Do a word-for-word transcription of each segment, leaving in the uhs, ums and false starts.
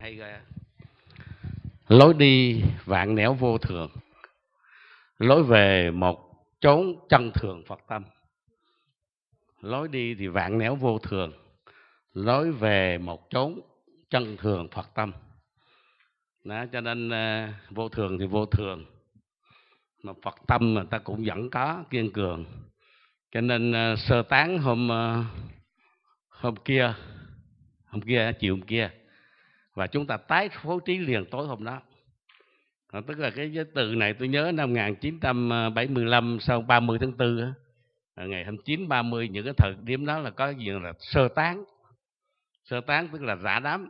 Hay ghê. Lối đi vạn nẻo vô thường, lối về một chốn chân thường Phật tâm. Lối đi thì vạn nẻo vô thường, lối về một chốn chân thường Phật tâm. Đó, cho nên uh, vô thường thì vô thường, mà Phật tâm mà ta cũng vẫn có kiên cường. Cho nên uh, sơ tán hôm uh, hôm kia, hôm kia chiều hôm kia, và chúng ta tái phối trí liền tối hôm đó. À, tức là cái từ này tôi nhớ năm một nghìn chín trăm bảy mươi lăm sau ba mươi tháng tư á, ngày hai mươi chín ba mươi, những cái thời điểm đó là có gì là sơ tán. Sơ tán tức là rã đám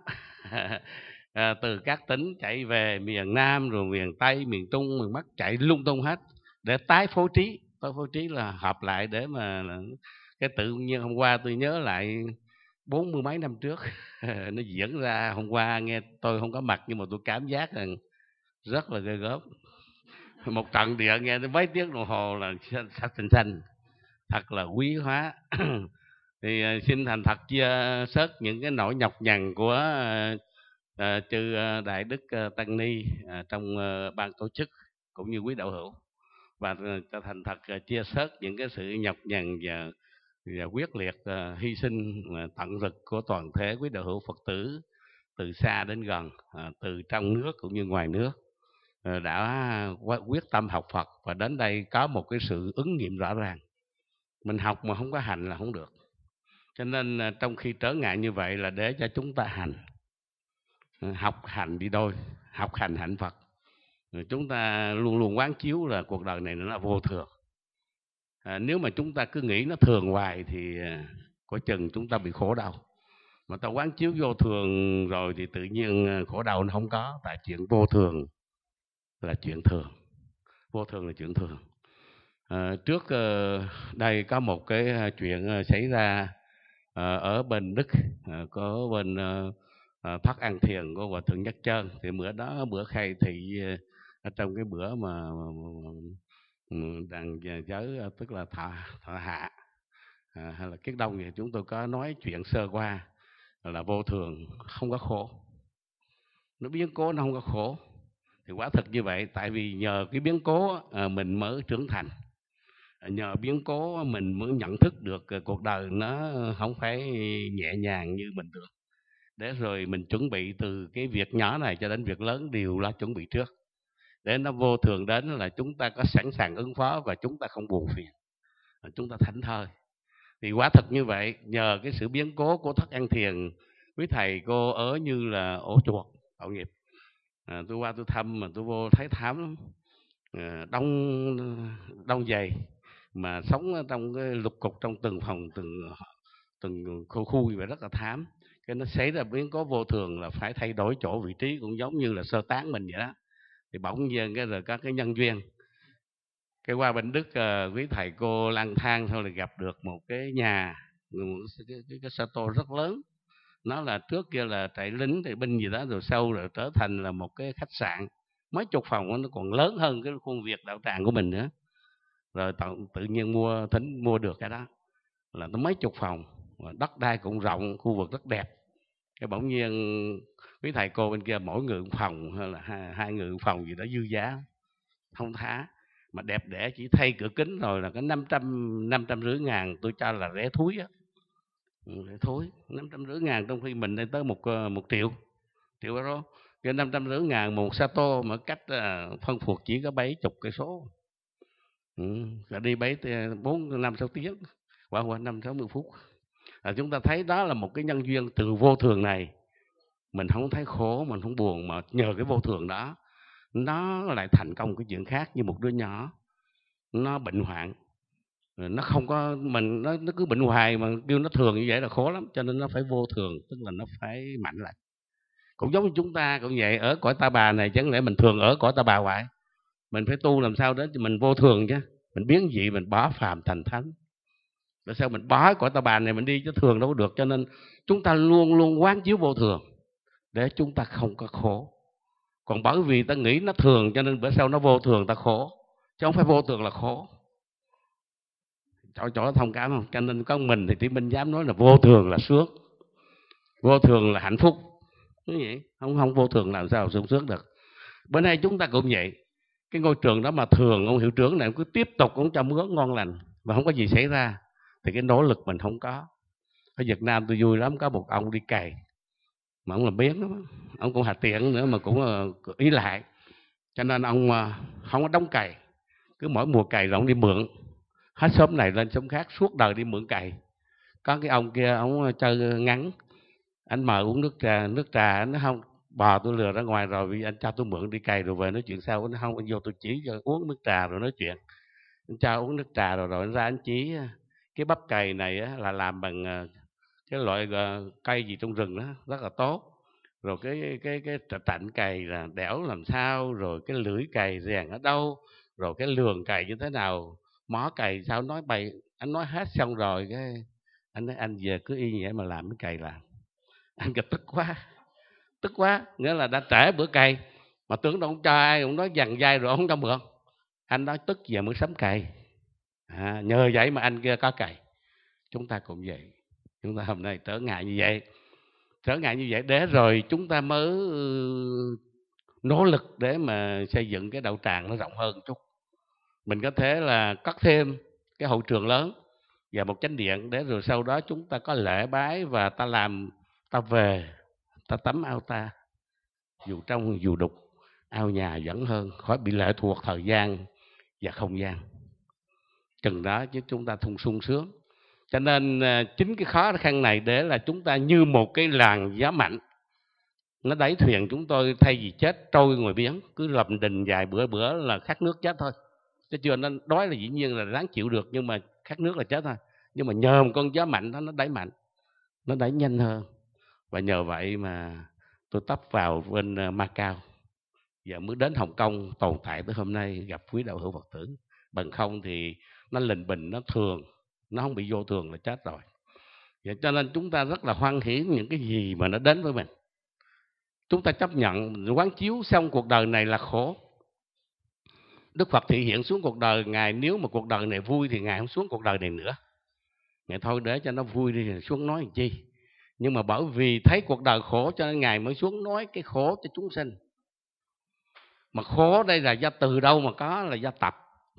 à, từ các tỉnh chạy về miền Nam, rồi miền Tây, miền Trung, miền Bắc, chạy lung tung hết để tái phối trí. Tái phối trí là họp lại để mà cái tự nhiên hôm qua tôi nhớ lại bốn mươi mấy năm trước nó diễn ra. Hôm qua nghe tôi không có mặt nhưng mà tôi cảm giác rằng rất là ghê gớm. Một trận điện nghe tới mấy tiếng đồng hồ là sắc xanh xanh, thật là quý hóa. Thì xin thành thật chia sớt những cái nỗi nhọc nhằn của uh, chư Đại Đức uh, Tăng Ni uh, trong uh, ban tổ chức cũng như quý đạo hữu, và uh, thành thật uh, chia sớt những cái sự nhọc nhằn và, và quyết liệt uh, hy sinh uh, tận lực của toàn thể quý đạo hữu Phật tử từ xa đến gần, uh, từ trong nước cũng như ngoài nước, uh, đã quyết tâm học Phật và đến đây có một cái sự ứng nghiệm rõ ràng. Mình học mà không có hành là không được. Cho nên trong khi trở ngại như vậy là để cho chúng ta hành. Học hành đi đôi, học hành hạnh Phật. Chúng ta luôn luôn quán chiếu là cuộc đời này nó là vô thường. À, nếu mà chúng ta cứ nghĩ nó thường hoài thì có chừng chúng ta bị khổ đau. Mà ta quán chiếu vô thường rồi thì tự nhiên khổ đau nó không có. Tại chuyện vô thường là chuyện thường. Vô thường là chuyện thường. À, trước đây có một cái chuyện xảy ra ở bên Đức, có bên Thất An Thiền của Hòa Thượng Nhất Trơn. Thì bữa đó bữa khai thị ở trong cái bữa mà đàn giới, tức là thọ, thọ hạ à, hay là Kiết Đông, thì chúng tôi có nói chuyện sơ qua là vô thường không có khổ, nó biến cố nó không có khổ. Thì quả thực như vậy, tại vì nhờ cái biến cố mình mới trưởng thành, nhờ biến cố mình mới nhận thức được cuộc đời nó không phải nhẹ nhàng như bình thường. Để rồi mình chuẩn bị từ cái việc nhỏ này cho đến việc lớn đều là chuẩn bị trước. Để nó vô thường đến là chúng ta có sẵn sàng ứng phó và chúng ta không buồn phiền, chúng ta thảnh thơi. Thì quả thật như vậy, nhờ cái sự biến cố của Thất An Thiền, quý thầy cô ở như là ổ chuột tội nghiệp. À, tôi qua tôi thăm mà tôi vô thấy thảm lắm. À, đông đông dày mà sống trong cái lục cục trong từng phòng, từng từng khu khu vậy rất là thảm. Cái nó xảy ra biến cố vô thường là phải thay đổi chỗ vị trí, cũng giống như là sơ tán mình vậy đó. Thì bỗng nhiên cái rồi các cái nhân duyên, cái qua bên Đức uh, quý thầy cô lang thang thôi là gặp được một cái nhà, một cái, cái, cái sato rất lớn. Nó là trước kia là trại lính trại binh gì đó, rồi sau rồi trở thành là một cái khách sạn mấy chục phòng, nó còn lớn hơn cái khuôn viên đạo tràng của mình nữa. Rồi tự, tự nhiên mua thính mua được cái đó là nó mấy chục phòng, đất đai cũng rộng, khu vực rất đẹp. Cái bỗng nhiên quý thầy cô bên kia mỗi người một phòng hay là hai, hai người một phòng gì đó dư giá thông thả mà đẹp đẽ, chỉ thay cửa kính rồi là cái năm trăm năm trăm rưỡi ngàn, tôi cho là rẻ thúi á. Rẻ thúi năm trăm rưỡi ngàn, trong khi mình đây tới một một triệu triệu euro. Cái năm trăm rưỡi ngàn một sato mà cách phân phục chỉ có bảy chục cây số. Ừ, đi bảy bốn năm sáu tiếng, qua qua năm sáu mươi phút. À, chúng ta thấy đó là một cái nhân duyên từ vô thường này. Mình không thấy khổ, mình không buồn, mà nhờ cái vô thường đó nó lại thành công cái chuyện khác. Như một đứa nhỏ nó bệnh hoạn, nó không có mình nó, nó cứ bệnh hoài mà kêu nó thường như vậy là khó lắm. Cho nên nó phải vô thường, tức là nó phải mạnh lại. Cũng giống như chúng ta cũng vậy, ở cõi Ta Bà này chẳng lẽ mình thường ở cõi Ta Bà hoài? Mình phải tu làm sao đó cho mình vô thường chứ, mình biến dị, mình bỏ phàm thành thánh. Tại sao mình bỏ cõi Ta Bà này mình đi chứ thường đâu có được. Cho nên chúng ta luôn luôn quán chiếu vô thường để chúng ta không có khổ. Còn bởi vì ta nghĩ nó thường cho nên bữa sau nó vô thường ta khổ, chứ không phải vô thường là khổ. Chỗ chỗ thông cảm không? Cho nên có mình thì Trí Minh dám nói là vô thường là sướng, vô thường là hạnh phúc. Như vậy không không vô thường làm sao sung sướng được. Bữa nay chúng ta cũng vậy, cái ngôi trường đó mà thường ông hiệu trưởng này cứ tiếp tục ông cho mướn ngon lành và không có gì xảy ra thì cái nỗ lực mình không có. Ở Việt Nam tôi vui lắm, có một ông đi cày mà ông làm biếng lắm, ông cũng hà tiện nữa mà cũng ý lại, cho nên ông không có đóng cày, cứ mỗi mùa cày là ông đi mượn, hết xóm này lên xóm khác, suốt đời đi mượn cày. Có cái ông kia ông chơi ngắn, anh mời uống nước trà, nước trà anh nói không, bò tôi lừa ra ngoài rồi, vì anh cho tôi mượn đi cày rồi về nói chuyện sau. Anh không, anh vô tôi chỉ cho uống nước trà rồi nói chuyện. Anh cho uống nước trà rồi rồi anh ra anh chỉ cái bắp cày này á, là làm bằng cái loại cây gì trong rừng đó rất là tốt, rồi cái cái cái tạnh cày là đẽo làm sao, rồi cái lưỡi cày rèn ở đâu, rồi cái lường cày như thế nào, mó cày sao, nói bày. Anh nói hết xong rồi cái anh nói anh về cứ y như vậy mà làm cái cày làm. Anh kịch tức quá, tức quá, nghĩa là đã trễ bữa cày mà tưởng đâu ông cho ai, ông nói dằn dai rồi ông cho mượn. Anh nói tức về mới sắm cày, à, nhờ vậy mà anh kia có cày. Chúng ta cũng vậy, chúng ta hôm nay trở ngại như vậy, trở ngại như vậy để rồi chúng ta mới nỗ lực để mà xây dựng cái đạo tràng nó rộng hơn chút. Mình có thể là cất thêm cái hậu trường lớn và một chánh điện, để rồi sau đó chúng ta có lễ bái và ta làm, ta về ta tắm ao ta, dù trong dù đục ao nhà vẫn hơn, khỏi bị lệ thuộc thời gian và không gian. Chừng đó chứ chúng ta thung sung sướng. Cho nên chính cái khó khăn này để là chúng ta như một cái làn gió mạnh, nó đẩy thuyền chúng tôi, thay vì chết trôi ngoài biển, cứ lầm đình vài bữa bữa là khát nước chết thôi. Chứ chưa, nó đói là dĩ nhiên là đáng chịu được, nhưng mà khát nước là chết thôi. Nhưng mà nhờ một con gió mạnh đó, nó đẩy mạnh, nó đẩy nhanh hơn. Và nhờ vậy mà tôi tấp vào bên Macau và mới đến Hồng Kông tồn tại tới hôm nay, gặp quý đạo hữu Phật tử. Bằng không thì nó lình bình, nó thường, nó không bị vô thường là chết rồi. Vậy cho nên chúng ta rất là hoan hỉ những cái gì mà nó đến với mình. Chúng ta chấp nhận quán chiếu xong cuộc đời này là khổ. Đức Phật thị hiện xuống cuộc đời Ngài, nếu mà cuộc đời này vui thì Ngài không xuống cuộc đời này nữa. Ngài thôi để cho nó vui đi rồi xuống nói làm chi. Nhưng mà bởi vì thấy cuộc đời khổ cho nên Ngài mới xuống nói cái khổ cho chúng sinh. Mà khổ đây là do từ đâu mà có, là do tập,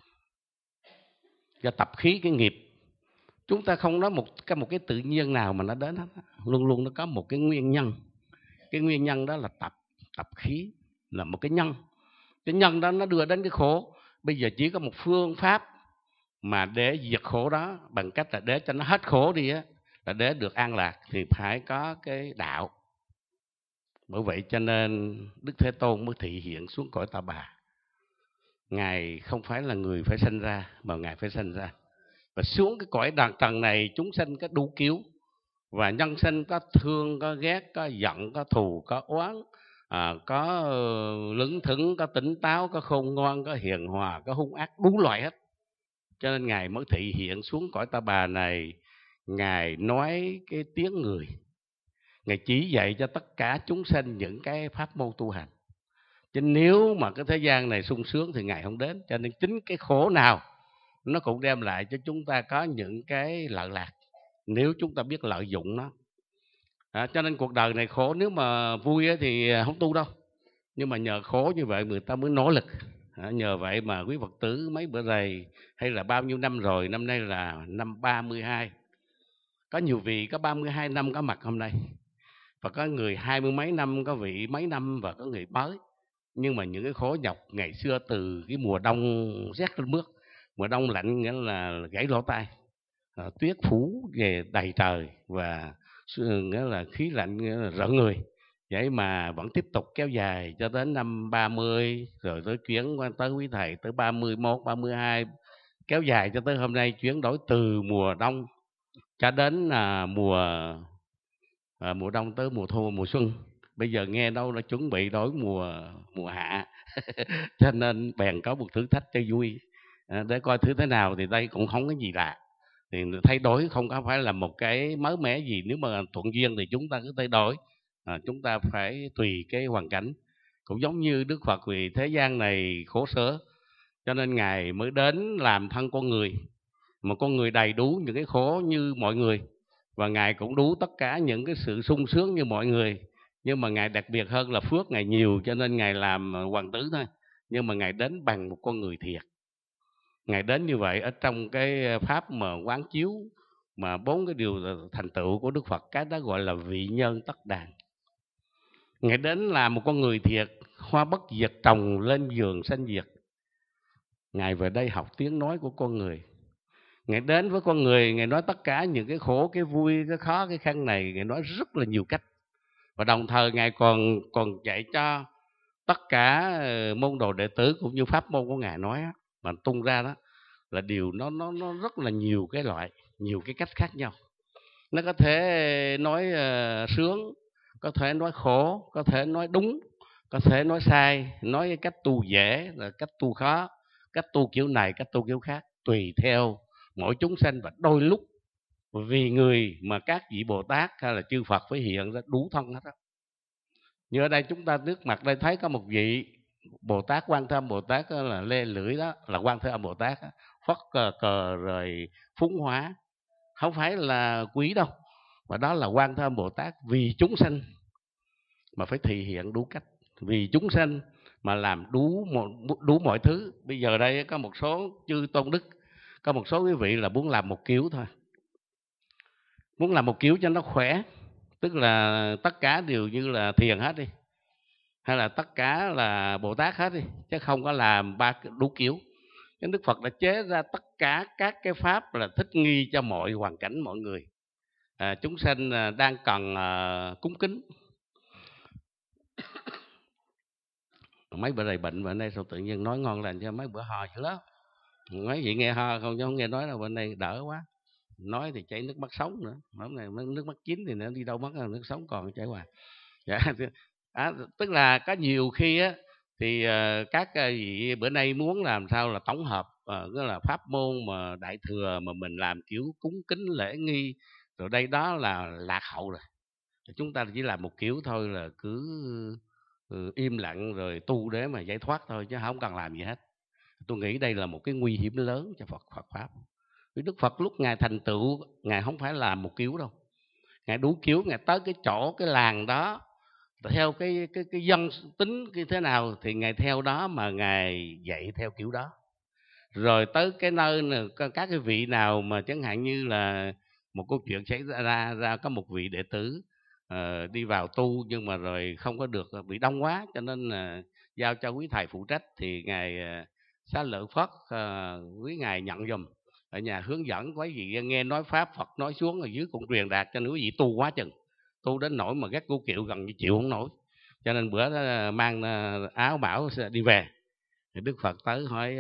do tập khí cái nghiệp. Chúng ta không nói một cái một cái tự nhiên nào mà nó đến hết, luôn luôn nó có một cái nguyên nhân. Cái nguyên nhân đó là tập, tập khí là một cái nhân. Cái nhân đó nó đưa đến cái khổ. Bây giờ chỉ có một phương pháp mà để diệt khổ đó, bằng cách là để cho nó hết khổ đi á, là để được an lạc, thì phải có cái đạo. Bởi vậy cho nên Đức Thế Tôn mới thị hiện xuống cõi Ta Bà. Ngài không phải là người phải sanh ra, mà Ngài phải sanh ra. Và xuống cái cõi đàn trần này, chúng sanh có đủ kiểu. Và nhân sinh có thương, có ghét, có giận, có thù, có oán, à, có lững thững, có tỉnh táo, có khôn ngoan, có hiền hòa, có hung ác, đủ loại hết. Cho nên Ngài mới thị hiện xuống cõi Ta Bà này. Ngài nói cái tiếng người, Ngài chỉ dạy cho tất cả chúng sanh những cái pháp môn tu hành. Chứ nếu mà cái thế gian này sung sướng thì Ngài không đến. Cho nên chính cái khổ nào nó cũng đem lại cho chúng ta có những cái lợi lạc, nếu chúng ta biết lợi dụng nó. À, cho nên cuộc đời này khổ, nếu mà vui thì không tu đâu. Nhưng mà nhờ khổ như vậy người ta mới nỗ lực. À, nhờ vậy mà quý Phật tử mấy bữa này, hay là bao nhiêu năm rồi, năm nay là năm ba mươi hai. Có nhiều vị có ba mươi hai năm có mặt hôm nay. Và có người hai mươi mấy năm, có vị mấy năm, và có người mới. Nhưng mà những cái khổ nhọc ngày xưa, từ cái mùa đông rét lên bước, mùa đông lạnh nghĩa là gãy lỗ tai, à, tuyết phủ về đầy trời, và nghĩa là khí lạnh, nghĩa là rợn người. Vậy mà vẫn tiếp tục kéo dài cho đến năm ba mươi, rồi tới chuyển qua tới quý thầy tới ba mươi mốt, ba mươi hai, kéo dài cho tới hôm nay, chuyển đổi từ mùa đông cho đến à, mùa à, mùa đông tới mùa thu, mùa xuân. Bây giờ nghe đâu đã chuẩn bị đổi mùa mùa hạ. Cho nên bèn có một thử thách cho vui, à, để coi thử thế nào. Thì đây cũng không có gì lạ, thì thay đổi không có phải là một cái mới mẻ gì. Nếu mà thuận duyên thì chúng ta cứ thay đổi, à, chúng ta phải tùy cái hoàn cảnh. Cũng giống như Đức Phật, vì thế gian này khổ sở cho nên Ngài mới đến làm thân con người. Một con người đầy đủ những cái khổ như mọi người, và Ngài cũng đủ tất cả những cái sự sung sướng như mọi người. Nhưng mà Ngài đặc biệt hơn là phước Ngài nhiều, cho nên Ngài làm hoàng tử thôi. Nhưng mà Ngài đến bằng một con người thiệt. Ngài đến như vậy ở trong cái pháp mà quán chiếu mà bốn cái điều thành tựu của Đức Phật, cái đó gọi là vị nhân tất đàn. Ngài đến là một con người thiệt, hoa bất diệt trồng lên vườn sanh diệt. Ngài về đây học tiếng nói của con người. Ngài đến với con người, Ngài nói tất cả những cái khổ, cái vui, cái khó, cái khăn này, Ngài nói rất là nhiều cách. Và đồng thời Ngài còn còn dạy cho tất cả môn đồ đệ tử cũng như pháp môn của Ngài nói á, mà tung ra đó là điều nó nó nó rất là nhiều cái loại, nhiều cái cách khác nhau. Nó có thể nói uh, sướng, có thể nói khổ, có thể nói đúng, có thể nói sai, nói cái cách tu dễ, là cách tu khó, cách tu kiểu này, cách tu kiểu khác, tùy theo mỗi chúng sanh. Và đôi lúc vì người mà các vị Bồ Tát hay là chư Phật phải hiện ra đủ thân hết đó. Như ở đây chúng ta trước mặt đây thấy có một vị Bồ Tát, Quan Thế Âm Bồ Tát là lê lưỡi, đó là Quan Thế Âm Bồ Tát, phất cờ, cờ rồi phúng hóa, không phải là quý đâu, và đó là Quan Thế Âm Bồ Tát vì chúng sanh mà phải thể hiện đủ cách, vì chúng sanh mà làm đủ đủ mọi thứ. Bây giờ đây có một số chư tôn đức, có một số quý vị là muốn làm một kiểu thôi, muốn làm một kiểu cho nó khỏe, tức là tất cả đều như là thiền hết đi, hay là tất cả là Bồ Tát hết đi, chứ không có làm ba đủ kiểu. Cái Đức Phật đã chế ra tất cả các cái pháp là thích nghi cho mọi hoàn cảnh mọi người. À, chúng sanh đang cần à, cúng kính. Mấy bữa này bệnh, bên đây sao tự nhiên nói ngon lành, cho mấy bữa ho dữ lắm. Mấy vị nghe ho không, chứ không nghe nói đâu, bên đây đỡ quá. Nói thì chảy nước mắt sống nữa, hôm này nước mắt chín thì nó đi đâu mất, nước sống còn chảy hoài. Dạ. À, tức là có nhiều khi á thì uh, các vị bữa nay muốn làm sao là tổng hợp uh, là pháp môn mà đại thừa mà mình làm kiểu cúng kính lễ nghi rồi đây đó là lạc hậu rồi. Chúng ta chỉ làm một kiểu thôi, là cứ ừ, im lặng rồi tu để mà giải thoát thôi, chứ không cần làm gì hết. Tôi nghĩ đây là một cái nguy hiểm lớn cho Phật Phật pháp. Vì Đức Phật lúc Ngài thành tựu, Ngài không phải làm một kiểu đâu, Ngài đủ kiểu. Ngài tới cái chỗ cái làng đó theo cái cái cái dân tính như thế nào thì Ngài theo đó mà Ngài dạy theo kiểu đó. Rồi tới cái nơi này, các cái vị nào mà chẳng hạn như là một câu chuyện xảy ra ra có một vị đệ tử uh, đi vào tu nhưng mà rồi không có được, bị đông quá, cho nên uh, giao cho quý thầy phụ trách. Thì Ngài uh, Xá Lợi Phất uh, quý Ngài nhận giùm ở nhà, hướng dẫn quý vị nghe nói pháp Phật nói xuống ở dưới cũng truyền đạt cho quý vị tu quá chừng, tu đến nỗi mà các cô kiệu gần như chịu không nổi. Cho nên bữa đó mang áo bảo đi về, thì Đức Phật tới hỏi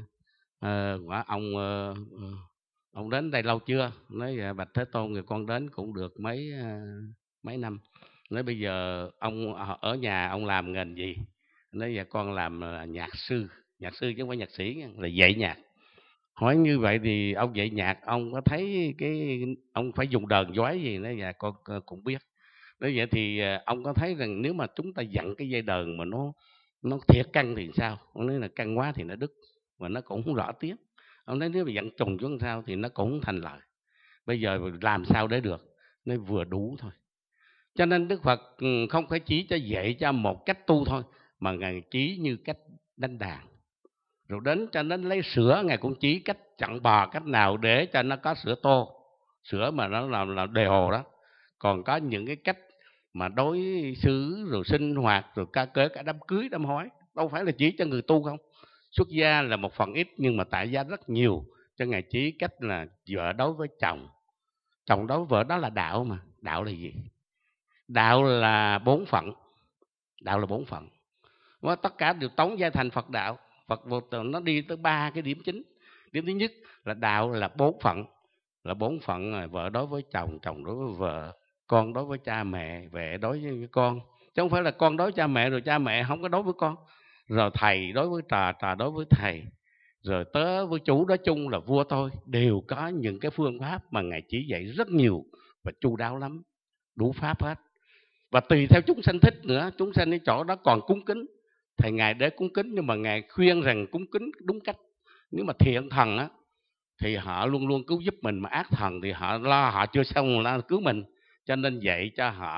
uh, uh, ông uh, ông đến đây lâu chưa? Nói Bạch Thế Tôn, người con đến cũng được mấy uh, mấy năm. Nói bây giờ ông ở nhà ông làm ngành gì? Nói giờ con làm nhạc sư, nhạc sư chứ không phải nhạc sĩ, là dạy nhạc. Hỏi như vậy thì ông dạy nhạc, ông có thấy cái ông phải dùng đờn vói gì? Nói dạ con cũng biết. Nói vậy thì ông có thấy rằng nếu mà chúng ta dặn cái dây đờn mà nó nó thiệt căng thì sao? Ông nói là căng quá thì nó đứt và nó cũng không rõ tiếng. Ông nói nếu mà dặn trùng xuống sao thì nó cũng không thành lời. Bây giờ làm sao để được? Nói vừa đủ thôi. Cho nên Đức Phật không phải chỉ cho dạy cho một cách tu thôi, mà Ngài chỉ như cách đánh đàn. Rồi đến cho nên lấy sữa, Ngài cũng chỉ cách chặn bò cách nào để cho nó có sữa tô, sữa mà nó là, là đề hồ đó. Còn có những cái cách mà đối xử rồi sinh hoạt rồi ca kế cả đám cưới đám hói, đâu phải là chỉ cho người tu không. Xuất gia là một phần ít nhưng mà tại gia rất nhiều. Cho Ngài chỉ cách là vợ đối với chồng, chồng đối với vợ, đó là đạo. Mà đạo là gì? Đạo là bốn phận. Đạo là bốn phận. Và tất cả đều tống giai thành Phật đạo. Phật nó đi tới ba cái điểm chính. Điểm thứ nhất là đạo là bốn phận, là bốn phận: vợ đối với chồng, chồng đối với vợ, con đối với cha mẹ, mẹ đối với con. Chứ không phải là con đối với cha mẹ rồi cha mẹ không có đối với con. Rồi thầy đối với trò, trò đối với thầy, rồi tớ với chú nói chung là vua thôi. Đều có những cái phương pháp mà Ngài chỉ dạy rất nhiều và chu đáo lắm, đủ pháp hết. Và tùy theo chúng sanh thích nữa. Chúng sanh cái chỗ đó còn cúng kính, thầy Ngài để cúng kính, nhưng mà Ngài khuyên rằng cúng kính đúng cách. Nếu mà thiện thần á thì họ luôn luôn cứu giúp mình, mà ác thần thì họ lo họ chưa xong lo cứu mình. Cho nên dạy cho họ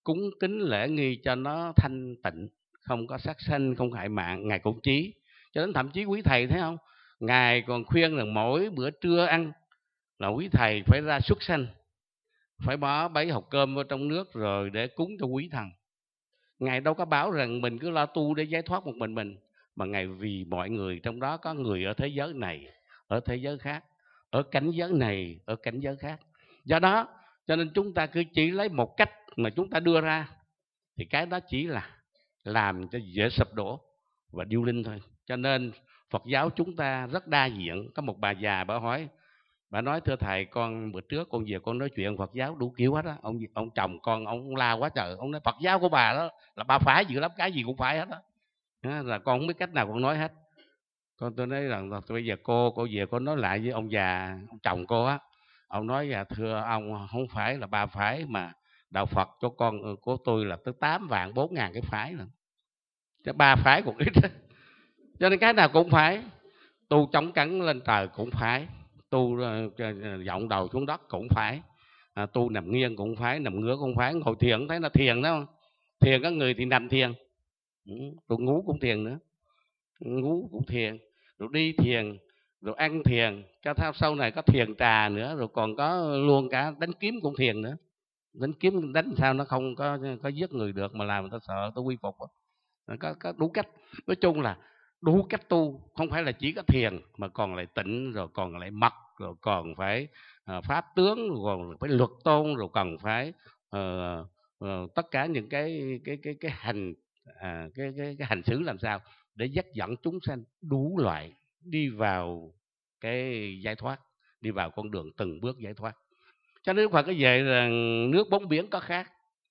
cúng kính lễ nghi cho nó thanh tịnh, không có sát sanh, không hại mạng. Ngài cũng chí, cho đến thậm chí quý thầy thấy không, Ngài còn khuyên rằng mỗi bữa trưa ăn là quý thầy phải ra xuất sanh, phải bỏ bấy hộp cơm vào trong nước rồi để cúng cho quý thần. Ngài đâu có bảo rằng mình cứ lo tu để giải thoát một mình mình, mà Ngài vì mọi người, trong đó có người ở thế giới này, ở thế giới khác, ở cảnh giới này, ở cảnh giới khác. Do đó cho nên chúng ta cứ chỉ lấy một cách mà chúng ta đưa ra, thì cái đó chỉ là làm cho dễ sụp đổ và điêu linh thôi. Cho nên Phật giáo chúng ta rất đa diện. Có một bà già bà hỏi, bà nói thưa thầy, con bữa trước con về con nói chuyện Phật giáo đủ kiểu hết á. Ông ông chồng con ông la quá trời, ông nói Phật giáo của bà đó là bà phải dữ lắm, cái gì cũng phải hết á, là con không biết cách nào con nói hết. Con tôi nói rằng bây giờ cô cô về con nói lại với ông già, ông chồng cô á. Ông nói là thưa ông, không phải là bà phải, mà đạo Phật cho con của tôi là tới tám vạn bốn ngàn cái phái rồi, chứ ba phái cũng ít. Cho nên cái nào cũng phải, tu chống cắn lên trời cũng phải, tu vọng đầu xuống đất cũng phải, à, tu nằm nghiêng cũng phải, nằm ngửa cũng phải, ngồi thiền thấy là thiền đó. Thiền có người thì nằm thiền, rồi ngủ cũng thiền nữa, ngủ cũng thiền, rồi đi thiền, rồi ăn thiền, cho theo sau này có thiền trà nữa, rồi còn có luôn cả đánh kiếm cũng thiền nữa. Đánh kiếm đánh sao nó không có có giết người được, mà làm người ta sợ, tôi quy phục. Có, có đủ cách. Nói chung là đủ cách tu, không phải là chỉ có thiền, mà còn lại tịnh, rồi còn lại mật, rồi còn phải uh, pháp tướng, rồi còn phải luật tôn, rồi còn phải uh, uh, tất cả những cái cái cái cái hành à, cái, cái cái hành xử làm sao để dắt dẫn chúng sanh đủ loại đi vào cái giải thoát, đi vào con đường từng bước giải thoát. Cho nên Phật cái về là nước bốn biển có khác,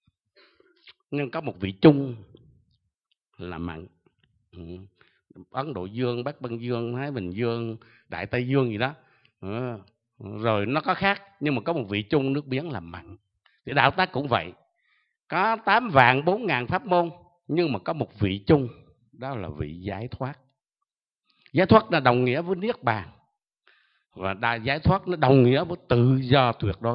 nhưng có một vị chung là mặn. Ừ. Ấn Độ Dương, Bắc Băng Dương, Thái Bình Dương, Đại Tây Dương gì đó, ừ. Rồi nó có khác, nhưng mà có một vị chung nước biển là mặn. Thì đạo tác cũng vậy, có tám vạn bốn ngàn pháp môn, nhưng mà có một vị chung, đó là vị giải thoát. Giải thoát là đồng nghĩa với niết bàn, và đại giải thoát nó đồng nghĩa với tự do tuyệt đối.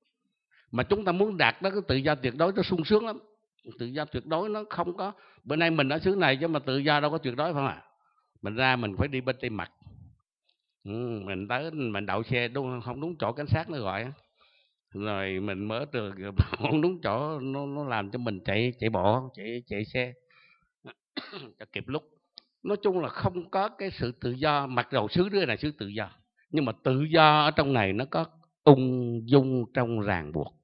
Mà chúng ta muốn đạt đó cái tự do tuyệt đối nó sung sướng lắm. Tự do tuyệt đối nó không có. Bữa nay mình ở xứ này chứ mà tự do đâu có tuyệt đối, phải không ạ? Mình ra mình phải đi bên Tây Mặt, ừ, mình tới mình đậu xe đúng không đúng chỗ cảnh sát nó gọi, rồi mình mở trường không đúng chỗ, nó nó làm cho mình chạy chạy bộ, chạy chạy xe cho kịp lúc. Nói chung là không có cái sự tự do. Mặc dầu xứ đây là xứ tự do, nhưng mà tự do ở trong này nó có ung dung trong ràng buộc.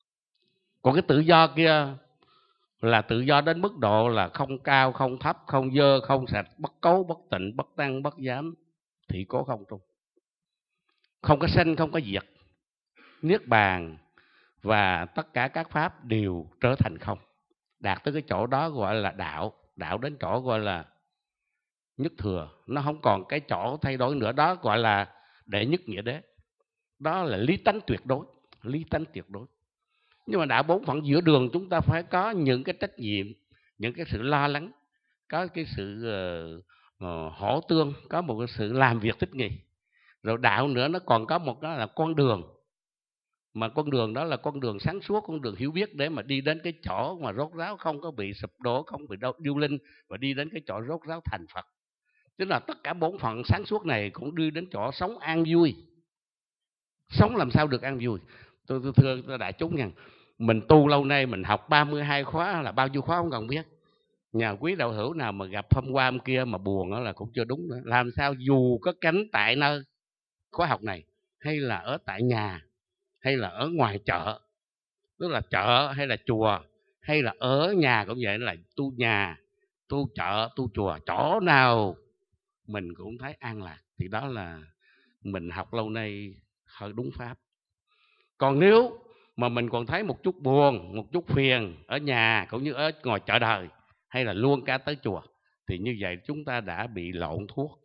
Còn cái tự do kia là tự do đến mức độ là không cao, không thấp, không dơ, không sạch, bất cấu, bất tịnh, bất tăng, bất giám, thị cố không trung. Không có sanh, không có diệt. Niết bàn và tất cả các pháp đều trở thành không. Đạt tới cái chỗ đó gọi là đạo. Đạo đến chỗ gọi là nhất thừa. Nó không còn cái chỗ thay đổi nữa. Đó gọi là đệ nhất nghĩa đế. Đó là lý tánh tuyệt đối. Lý tánh tuyệt đối. Nhưng mà đạo bốn phận giữa đường chúng ta phải có những cái trách nhiệm, những cái sự lo lắng, có cái sự uh, uh, hỗ tương, có một cái sự làm việc thích nghi. Rồi đạo nữa nó còn có một đó là con đường. Mà con đường đó là con đường sáng suốt, con đường hiểu biết để mà đi đến cái chỗ mà rốt ráo, không có bị sụp đổ, không bị điêu linh, và đi đến cái chỗ rốt ráo thành Phật. Tức là tất cả bốn phận sáng suốt này cũng đi đến chỗ sống an vui. Sống làm sao được an vui? Tôi, tôi thưa đại chúng rằng mình tu lâu nay, mình học ba mươi hai khóa là bao nhiêu khóa không cần biết. Nhà quý đạo hữu nào mà gặp hôm qua hôm kia mà buồn đó là cũng chưa đúng nữa. Làm sao dù có cánh tại nơi khóa học này, hay là ở tại nhà, hay là ở ngoài chợ, tức là chợ hay là chùa, hay là ở nhà cũng vậy, là tu nhà, tu chợ, tu chùa, chỗ nào mình cũng thấy an lạc, thì đó là mình học lâu nay hơi đúng pháp. Còn nếu mà mình còn thấy một chút buồn, một chút phiền ở nhà cũng như ở ngoài chợ đời, hay là luôn cả tới chùa, thì như vậy chúng ta đã bị lộn thuốc.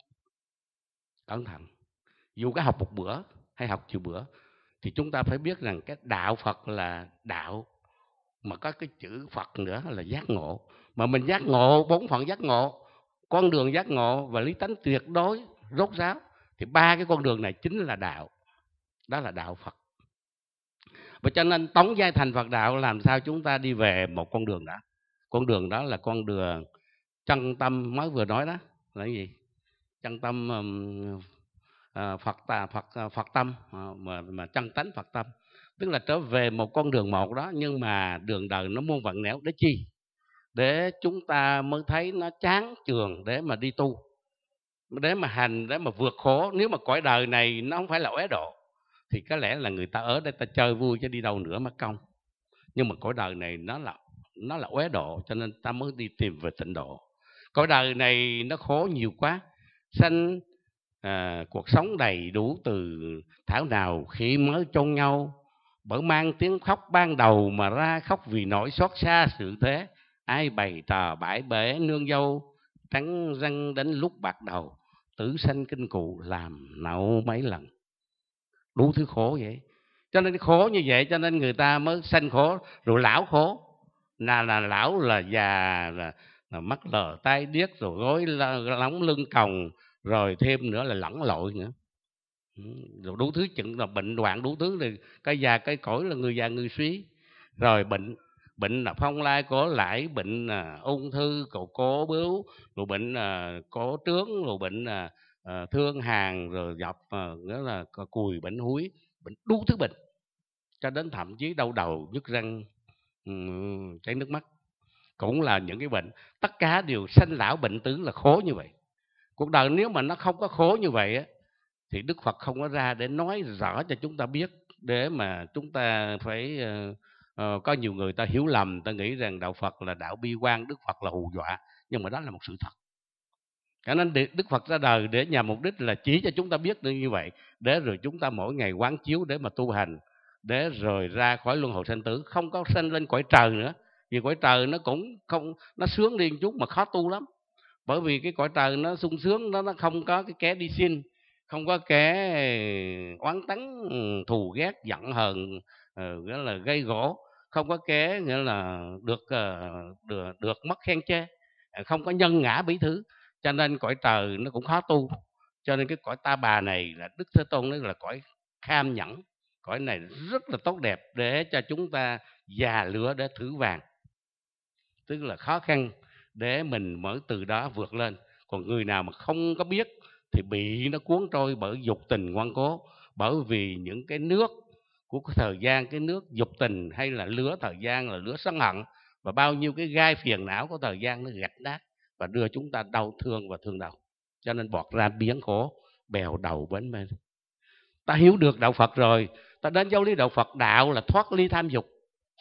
Cẩn thận. Dù có học một bữa hay học nhiều bữa, thì chúng ta phải biết rằng cái đạo Phật là đạo mà có cái chữ Phật nữa là giác ngộ. Mà mình giác ngộ, bốn phận giác ngộ, con đường giác ngộ và lý tánh tuyệt đối rốt ráo, thì ba cái con đường này chính là đạo. Đó là đạo Phật. Và cho nên tống giai thành Phật đạo làm sao chúng ta đi về một con đường đó. Con đường đó là con đường chân tâm mới vừa nói đó là cái gì? Chân tâm um, à, Phật tà Phật Phật tâm à, mà mà chân tánh Phật tâm, tức là trở về một con đường một đó, nhưng mà đường đời nó muôn vặn nẻo để chi? Để chúng ta mới thấy nó chán chường để mà đi tu, để mà hành, để mà vượt khổ. Nếu mà cõi đời này nó không phải là uế độ thì có lẽ là người ta ở đây ta chơi vui chứ đi đâu nữa mất công. Nhưng mà cõi đời này nó là nó là uế độ, cho nên ta mới đi tìm về tịnh độ. Cõi đời này nó khổ nhiều quá, sanh à, cuộc sống đầy đủ từ thảo nào khi mới chôn nhau, bởi mang tiếng khóc ban đầu mà ra khóc vì nỗi xót xa sự thế. Ai bày trò bãi bể nương dâu, trắng răng đến lúc bạc đầu, tử sanh kinh cụ làm nậu mấy lần. Đủ thứ khổ vậy. Cho nên khổ như vậy cho nên người ta mới sanh khổ. Rồi lão khổ là, là lão là già, là, là mắt lờ tai điếc, rồi gối lóng lưng còng, rồi thêm nữa là lẫn lội nữa, rồi đủ thứ chuyện là bệnh hoạn đủ thứ. Thì cái già cái cõi là người già người suy, rồi bệnh bệnh là phong lai cổ lãi, bệnh là ung thư cổ cố bướu, rồi bệnh là cổ trướng, rồi bệnh là à, thương hàn, rồi dập à, nghĩa là cùi bệnh húi, bệnh đủ thứ bệnh, cho đến thậm chí đau đầu nhức răng, um, chảy nước mắt cũng là những cái bệnh. Tất cả đều sanh lão bệnh tử là khổ như vậy. Cuộc đời nếu mà nó không có khổ như vậy á, thì Đức Phật không có ra để nói rõ cho chúng ta biết, để mà chúng ta phải uh, uh, có nhiều người ta hiểu lầm, ta nghĩ rằng đạo Phật là đạo bi quan, Đức Phật là hù dọa, nhưng mà đó là một sự thật. Cho nên Đức Phật ra đời để nhằm mục đích là chỉ cho chúng ta biết được như vậy, để rồi chúng ta mỗi ngày quán chiếu để mà tu hành, để rồi ra khỏi luân hồi sanh tử, không có sanh lên cõi trời nữa. Vì cõi trời nó cũng không, nó sướng đi chút mà khó tu lắm. Bởi vì cái cõi trời nó sung sướng, nó nó không có cái kẻ đi xin, không có kẻ oán tấn thù ghét giận hờn, uh, nghĩa là gây gỗ, không có kẻ nghĩa là được uh, được, được mất khen chê, không có nhân ngã bỉ thứ. Cho nên cõi trời nó cũng khó tu. Cho nên cái cõi Ta Bà này là Đức Thế Tôn nói là cõi kham nhẫn. Cõi này rất là tốt đẹp để cho chúng ta già lửa để thử vàng, tức là khó khăn để mình mới từ đó vượt lên. Còn người nào mà không có biết thì bị nó cuốn trôi bởi dục tình ngoan cố. Bởi vì những cái nước của cái thời gian, cái nước dục tình hay là lửa thời gian là lửa sân hận, và bao nhiêu cái gai phiền não của thời gian nó gạch nát và đưa chúng ta đau thương và thương đau. Cho nên bọt ra biến khổ, bèo đầu bến bên. Ta hiểu được đạo Phật rồi, ta đến giáo lý đạo Phật. Đạo là thoát ly tham dục.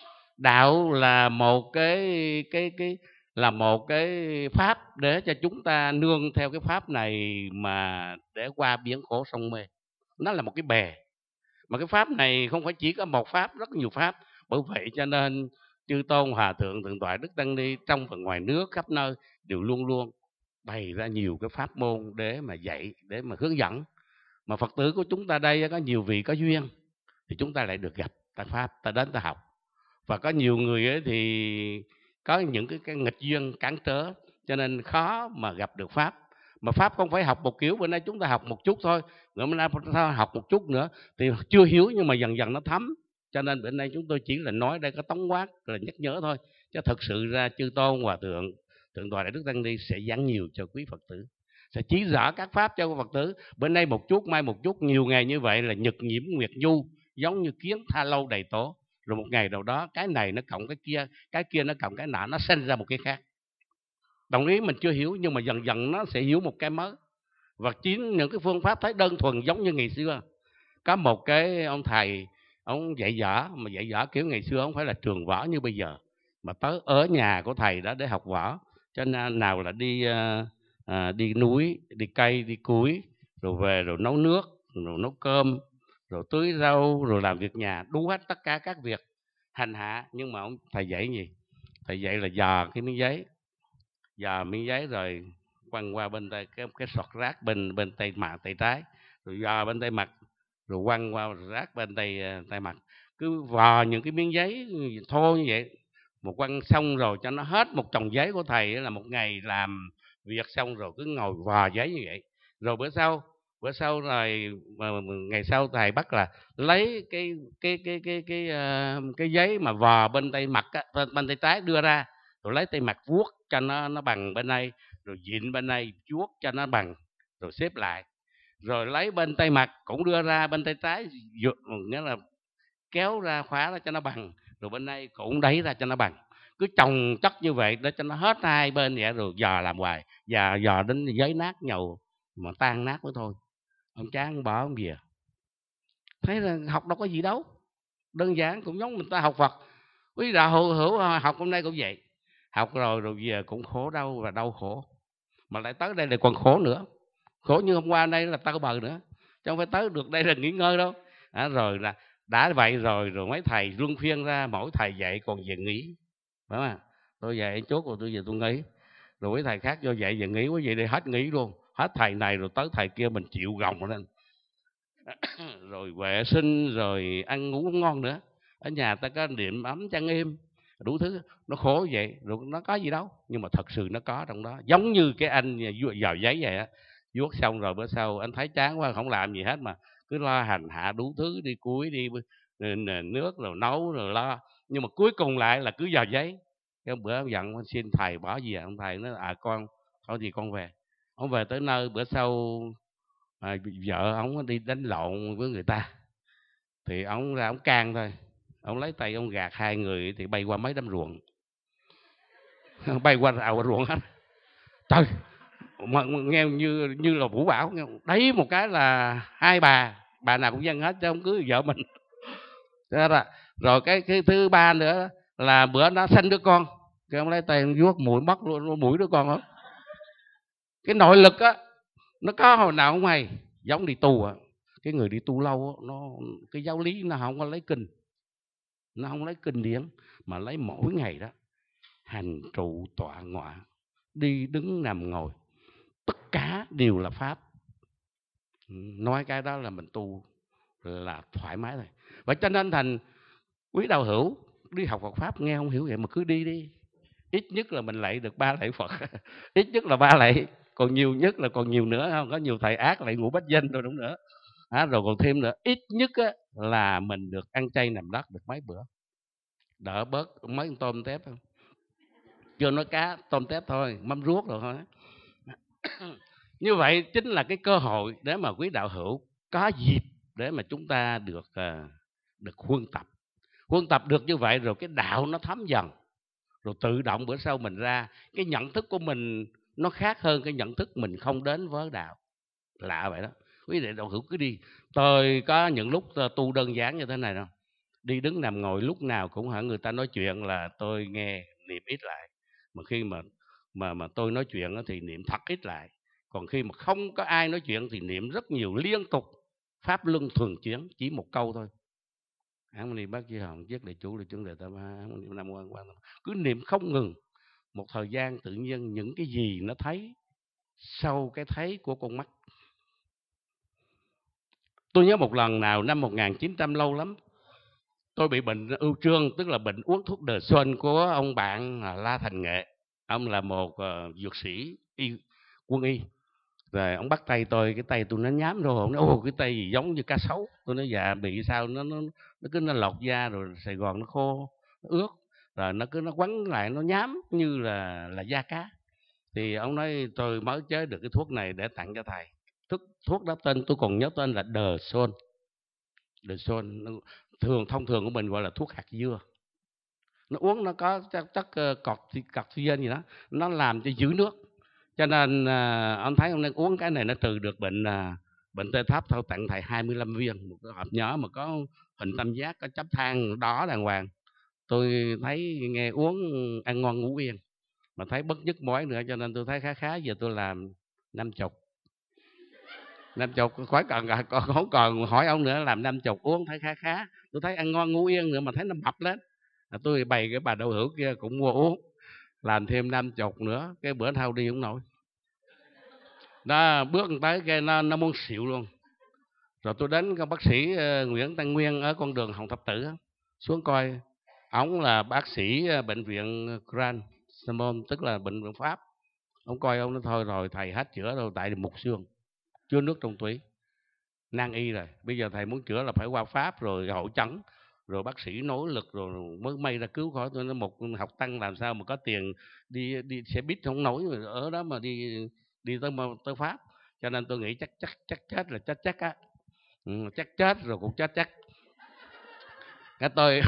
Đạo là một cái cái cái là một cái pháp để cho chúng ta nương theo cái pháp này mà để qua biển khổ sông mê. Nó là một cái bè. Mà cái pháp này không phải chỉ có một pháp, rất nhiều pháp. Bởi vậy cho nên chư tôn hòa thượng thượng tọa Đức Tăng Ni trong và ngoài nước khắp nơi đều luôn luôn bày ra nhiều cái pháp môn để mà dạy, để mà hướng dẫn. Mà Phật tử của chúng ta đây có nhiều vị có duyên thì chúng ta lại được gặp ta pháp, ta đến ta học. Và có nhiều người ấy thì có những cái, cái nghịch duyên cản trở, cho nên khó mà gặp được pháp. Mà pháp không phải học một kiểu, bữa nay chúng ta học một chút thôi, rồi bữa nay học một chút nữa thì chưa hiểu, nhưng mà dần dần nó thấm. Cho nên bữa nay chúng tôi chỉ là nói đây có tống quát, là nhắc nhớ thôi, chứ thật sự ra chư tôn hòa thượng thượng tọa Đại Đức Tăng Ni sẽ giảng nhiều cho quý Phật tử, sẽ chỉ rõ các pháp cho Phật tử. Bữa nay một chút, mai một chút, nhiều ngày như vậy là nhật nhiễm nguyệt du, giống như kiến tha lâu đầy tổ. Rồi một ngày nào đó cái này nó cộng cái kia, cái kia nó cộng cái nọ, nó sinh ra một cái khác. Đồng ý mình chưa hiểu, nhưng mà dần dần nó sẽ hiểu một cái mới. Và chính những cái phương pháp thấy đơn thuần giống như ngày xưa. Có một cái ông thầy, ông dạy võ, mà dạy võ kiểu ngày xưa không phải là trường võ như bây giờ, mà tới ở nhà của thầy đó để học võ. Cho nên nào là đi à, đi núi, đi cây, đi củi, rồi về rồi nấu nước, rồi nấu cơm, rồi tưới rau, rồi làm việc nhà, đủ hết tất cả các việc hành hạ. Nhưng mà ông thầy dạy gì? Thầy dạy là dò cái miếng giấy, dò miếng giấy rồi quăng qua bên tay cái cái sọt rác bên bên tay mặt tay trái, rồi dò bên tay mặt, rồi quăng qua rác bên tay tay mặt. Cứ vò những cái miếng giấy thô như vậy, một quăng xong rồi cho nó hết một chồng giấy của thầy là một ngày làm việc xong rồi cứ ngồi vò giấy như vậy. Rồi bữa sau Bữa sau rồi mà, mà ngày sau thầy bắt là lấy cái cái cái cái cái ờ, cái giấy mà vò bên tay mặt á, bên, bên tay trái đưa ra, rồi lấy tay mặt vuốt cho nó nó bằng bên đây, rồi vịn bên đây vuốt cho nó bằng, rồi xếp lại, rồi lấy bên tay mặt cũng đưa ra bên tay trái, nghĩa là kéo ra khóa ra cho nó bằng, rồi bên đây cũng đẩy ra cho nó bằng, cứ chồng chất như vậy để cho nó hết hai bên vậy, rồi dò làm hoài, và dò đến giấy nát nhầu mà tan nát mới thôi. Ông chán bỏ ông về. Thấy là học đâu có gì đâu, đơn giản cũng giống mình ta học Phật. Quý đạo hữu, hữu học hôm nay cũng vậy, học rồi rồi về cũng khổ đau và đau khổ, mà lại tới đây là còn khổ nữa, khổ như hôm qua đây là tao bờ nữa, chứ không phải tới được đây là nghỉ ngơi đâu. À, rồi là đã vậy rồi rồi mấy thầy luân phiên ra, mỗi thầy dạy còn về nghỉ, phải không? Tôi dạy chốt rồi tôi về tôi nghỉ, rồi mấy thầy khác vô dạy về nghỉ, quý vị đi hết nghỉ luôn, hết thầy này rồi tới thầy kia mình chịu gồng lên. Rồi vệ sinh rồi ăn ngủ không ngon nữa, ở nhà ta có niệm ấm chăn êm đủ thứ, nó khổ vậy rồi nó có gì đâu, nhưng mà thật sự nó có trong đó, giống như cái anh vào giấy vậy á, vuốt xong rồi bữa sau anh thấy chán quá không làm gì hết mà cứ lo hành hạ đủ thứ, đi cuối đi nước rồi nấu rồi lo, nhưng mà cuối cùng lại là cứ vào giấy. Cái bữa ông giận xin thầy bỏ gì à? Ông thầy nói à con thôi thì con về. Ông về tới nơi bữa sau à, vợ ông đi đánh lộn với người ta, thì ông ra ông can thôi, ông lấy tay ông gạt hai người thì bay qua mấy đám ruộng, bay qua rào ruộng hết. Trời, mà nghe như như là vũ bão, đấy một cái là hai bà bà nào cũng dân hết chứ không cưới vợ mình. Rồi, rồi cái, cái thứ ba nữa là bữa nó sanh đứa con, cái ông lấy tay ông vuốt mũi mất luôn mũi đứa con đó. Cái nội lực á nó có hồi nào không mày, giống đi tu á, cái người đi tu lâu á, nó cái giáo lý nó không có lấy kinh, nó không lấy kinh điển, mà lấy mỗi ngày đó hành trụ tọa ngọa, đi đứng nằm ngồi, tất cả đều là pháp. Nói cái đó là mình tu là thoải mái rồi. Và cho nên thành quý đạo hữu đi học Phật pháp nghe không hiểu vậy mà cứ đi đi, ít nhất là mình lạy được ba lạy Phật ít nhất là ba lạy, còn nhiều nhất là còn nhiều nữa, không có nhiều thầy ác lại ngủ bách danh rồi đúng nữa. À, rồi còn thêm nữa, ít nhất á, là mình được ăn chay nằm đất được mấy bữa, đỡ bớt mấy con tôm tép không, chưa nói cá tôm tép thôi, mắm ruốc rồi thôi. Như vậy chính là cái cơ hội để mà quý đạo hữu có dịp để mà chúng ta được uh, được huân tập. Huân tập được như vậy rồi cái đạo nó thấm dần, rồi tự động bữa sau mình ra cái nhận thức của mình nó khác hơn cái nhận thức mình không đến với đạo. Lạ vậy đó. Quý vị đạo hữu cứ đi, tôi có những lúc tu đơn giản như thế này đâu, đi đứng nằm ngồi lúc nào cũng hả người ta nói chuyện là tôi nghe niệm ít lại, mà khi mà mà mà tôi nói chuyện thì niệm thật ít lại, còn khi mà không có ai nói chuyện thì niệm rất nhiều liên tục, pháp luân thường chuyển, chỉ một câu thôi. Án ni bác Di Hồng viết đại chủ đại chúng đại tam ba năm quan quan, cứ niệm không ngừng. Một thời gian tự nhiên những cái gì nó thấy sau cái thấy của con mắt. Tôi nhớ một lần nào năm một nghìn chín trăm lâu lắm, tôi bị bệnh ưu trương, tức là bệnh uống thuốc đờ xuân của ông bạn La Thành Nghệ. Ông là một uh, dược sĩ y, quân y. Rồi ông bắt tay tôi, cái tay tôi nó nhám rồi, ông nói ô cái tay gì giống như cá sấu. Tôi nói dạ bị sao, nó nó nó cứ nó lọt da rồi Sài Gòn nó khô, nó ướt, rồi nó cứ nó quấn lại, nó nhám như là là da cá. Thì ông nói tôi mới chế được cái thuốc này để tặng cho thầy. Thuốc thuốc đó tên tôi còn nhớ tên là Đờ Xôn. Đờ Xôn thường thông thường của mình gọi là thuốc hạt dưa. Nó uống nó có chất, chất cortisone gì đó, nó làm cho giữ nước. Cho nên à, ông thấy ông nên uống cái này nó trừ được bệnh à, bệnh tê thấp. Thôi tặng thầy hai mươi lăm viên, một cái hộp nhỏ mà có hình tam giác, có chắp than đỏ đàng hoàng. Tôi thấy nghe uống ăn ngon ngủ yên, mà thấy bất nhức mỏi nữa, cho nên tôi thấy khá khá. Giờ tôi làm năm chục năm chục khỏi cần không còn hỏi ông nữa, làm năm chục uống thấy khá khá. Tôi thấy ăn ngon ngủ yên nữa mà thấy nó mập lên. À, tôi bày cái bà đậu hữu kia cũng mua uống, làm thêm năm chục nữa, cái bữa thao đi không nổi. Đó, bước tới cái nó, nó muốn xịu luôn. Rồi tôi đến cái bác sĩ uh, Nguyễn Tăng Nguyên ở con đường Hồng Thập Tự xuống coi. Ông là bác sĩ uh, bệnh viện Grand Simon, tức là bệnh viện Pháp. Ông coi ông nói thôi rồi thầy hết chữa rồi, tại mục xương, chứa nước trong tủy. nan y rồi. Bây giờ thầy muốn chữa là phải qua Pháp rồi hội chẩn, rồi bác sĩ nỗ lực rồi mới may ra cứu khỏi. Tôi nói một học tăng làm sao mà có tiền đi đi xe buýt không nổi ở đó mà đi đi tới tới Pháp. Cho nên tôi nghĩ chắc chắc chắc chết là chết chắc á, ừ, chắc chết rồi cũng chết chắc. Cái tôi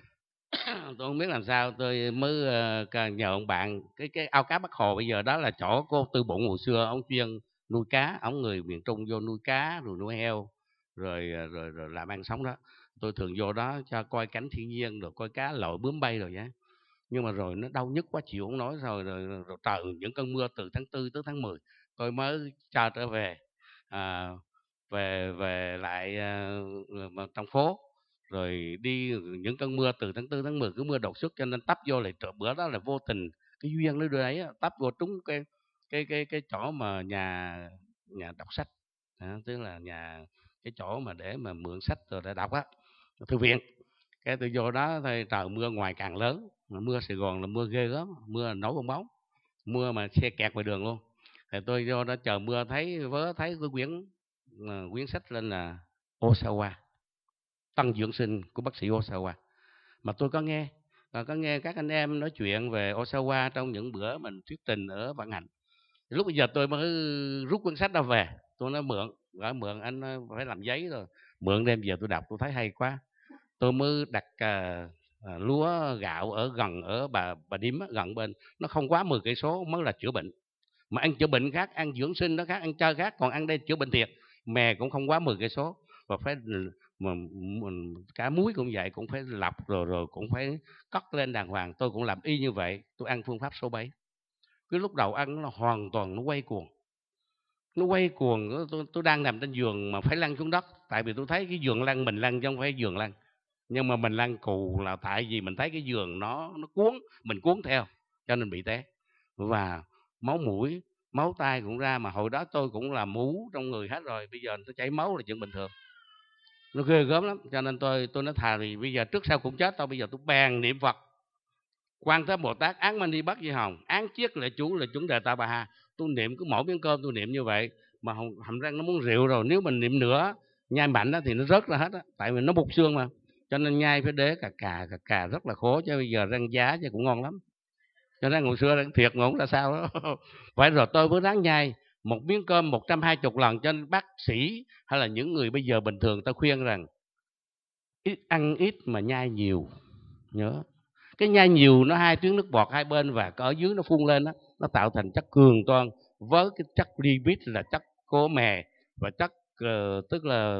tôi không biết làm sao, tôi mới uh, nhờ ông bạn cái cái ao cá Bắc Hồ bây giờ đó là chỗ cô Tư Bụng hồi xưa ông chuyên nuôi cá, ông người miền Trung vô nuôi cá rồi nuôi heo rồi rồi rồi làm ăn sống đó. Tôi thường vô đó cho coi cảnh thiên nhiên rồi coi cá lội bướm bay rồi nhé. Nhưng mà rồi nó đau nhức quá chịu không nói, rồi rồi, rồi, rồi trời những cơn mưa từ tháng tư tới tháng mười tôi mới cho trở về à, về về lại uh, trong phố. Rồi đi những cơn mưa từ tháng tư tháng mười cứ mưa đột xuất cho nên tấp vô lại trợ bữa đó là vô tình cái duyên nó đưa đấy tấp vô trúng cái cái cái cái chỗ mà nhà nhà đọc sách à, tức là nhà cái chỗ mà để mà mượn sách rồi để đọc á, thư viện. Cái tôi vô đó thì trời mưa ngoài càng lớn, mưa Sài Gòn là mưa ghê lắm, mưa nổi bong bóng, mưa mà xe kẹt ngoài đường luôn. Thì tôi vô đó chờ mưa thấy vớ thấy cái quyển uh, quyển sách lên là Osawa, Tăng dưỡng sinh của bác sĩ Osawa. Mà tôi có nghe và có nghe các anh em nói chuyện về Osawa trong những bữa mình thuyết trình ở Vạn Hạnh. Lúc bây giờ tôi mới rút cuốn sách đó về, tôi nói mượn, gọi mượn anh phải làm giấy rồi, mượn đem về tôi đọc, tôi thấy hay quá. Tôi mới đặt à, à, lúa gạo ở gần ở bà bà Điếm gần bên, nó không quá mười cây số mới là chữa bệnh. Mà ăn chữa bệnh khác, ăn dưỡng sinh nó khác, ăn chơi khác, còn ăn đây chữa bệnh thiệt. Mè cũng không quá mười cây số và phải mà, mà cá muối cũng vậy, cũng phải lọc rồi rồi cũng phải cất lên đàng hoàng. Tôi cũng làm y như vậy, tôi ăn phương pháp số bảy. Cái lúc đầu ăn nó hoàn toàn nó quay cuồng, nó quay cuồng. Tôi, tôi đang nằm trên giường mà phải lăn xuống đất, tại vì tôi thấy cái giường lăn mình lăn chứ không phải giường lăn. Nhưng mà mình lăn cù là tại vì mình thấy cái giường nó nó cuốn, mình cuốn theo cho nên bị té. Và máu mũi máu tai cũng ra, mà hồi đó tôi cũng là mú trong người hết rồi, bây giờ tôi chảy máu là chuyện bình thường, nó ghê gớm lắm. Cho nên tôi tôi nói thà thì bây giờ trước sau cũng chết tao, bây giờ tôi bèn niệm Phật Quan Thế Bồ Tát Án Mani Bắc Di Hồng án chiết lệ chú là chuẩn đề Ta Bà Ha. Tôi niệm cứ mỗi miếng cơm tôi niệm như vậy mà hàm răng nó muốn rượu rồi, nếu mình niệm nữa nhai mạnh đó, thì nó rớt ra hết đó, tại vì nó bục xương mà, cho nên nhai phải đế cà cà cà cà rất là khó. Chứ bây giờ răng giá chứ cũng ngon lắm, cho nên hồi xưa răng thiệt ngon là sao đó. Vậy rồi tôi mới ráng nhai một miếng cơm một trăm hai mươi lần. Cho nên bác sĩ hay là những người bây giờ bình thường tôi khuyên rằng ít ăn ít mà nhai nhiều. Nhớ cái nhai nhiều nó hai tuyến nước bọt hai bên và ở dưới nó phun lên đó, nó tạo thành chất cường toan với cái chất lipid là chất cố mè và chất uh, tức là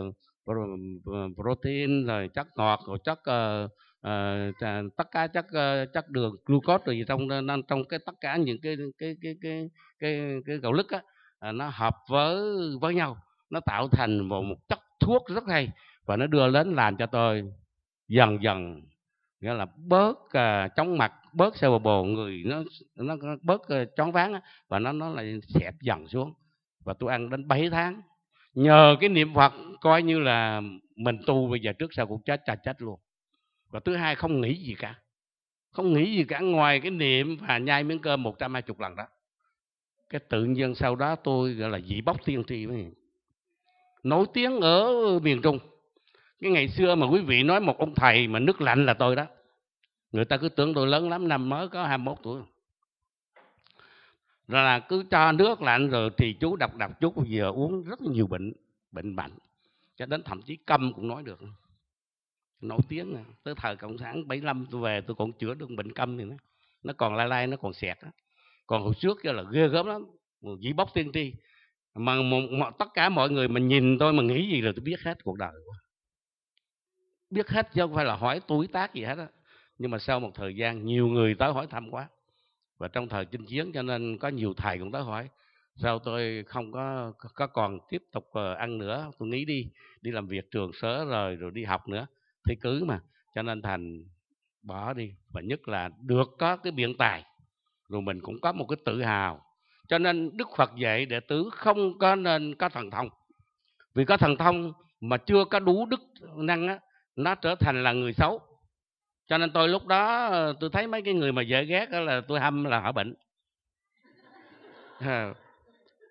protein rồi chất ngọt rồi chất uh, uh, tất cả chất uh, chất đường glucose rồi gì trong trong cái tất cả những cái cái cái cái cái cái gạo lứt á, uh, nó hợp với với nhau, nó tạo thành một, một chất thuốc rất hay và nó đưa đến làm cho tôi dần dần nghĩa là bớt uh, chóng mặt, bớt sơ bồ người nó nó bớt uh, choáng váng á, và nó nó lại xẹp dần xuống. Và tôi ăn đến bảy tháng nhờ cái niệm Phật, coi như là mình tu bây giờ trước sau cũng chết cha chết luôn. Và thứ hai không nghĩ gì cả, không nghĩ gì cả ngoài cái niệm và nhai miếng cơm một trăm hai mươi lần đó. Cái tự nhiên sau đó tôi gọi là dị bốc tiên tri với nổi tiếng ở miền Trung. Cái ngày xưa mà quý vị nói một ông thầy mà nước lạnh là tôi đó, người ta cứ tưởng tôi lớn lắm, năm mới có hai mươi mốt tuổi. Rồi là cứ cho nước lạnh rồi thì chú đọc đọc chút vừa uống rất nhiều bệnh, bệnh mạnh. Cho đến thậm chí câm cũng nói được. Nổi tiếng nè, tới thời Cộng sản bảy mươi lăm tôi về tôi còn chữa được bệnh câm thì nó, nó còn lai lai, nó còn xẹt đó. Còn hồi trước là ghê gớm lắm, dĩ bốc tiên tri. Mà một, một, tất cả mọi người mà nhìn tôi mà nghĩ gì là tôi biết hết cuộc đời. Biết hết chứ không phải là hỏi tuổi tác gì hết á. Nhưng mà sau một thời gian nhiều người tới hỏi thăm quá. Và trong thời chinh chiến cho nên có nhiều thầy cũng tới hỏi. Sao tôi không có, có còn tiếp tục ăn nữa, tôi nghĩ đi, đi làm việc trường sớ rồi, rồi đi học nữa, thi cứ mà. Cho nên thành bỏ đi. Và nhất là được có cái biện tài, rồi mình cũng có một cái tự hào. Cho nên Đức Phật dạy đệ tử không có nên có thần thông. Vì có thần thông mà chưa có đủ đức năng á, nó trở thành là người xấu. Cho nên tôi lúc đó tôi thấy mấy cái người mà dễ ghét đó là tôi hâm là họ bệnh.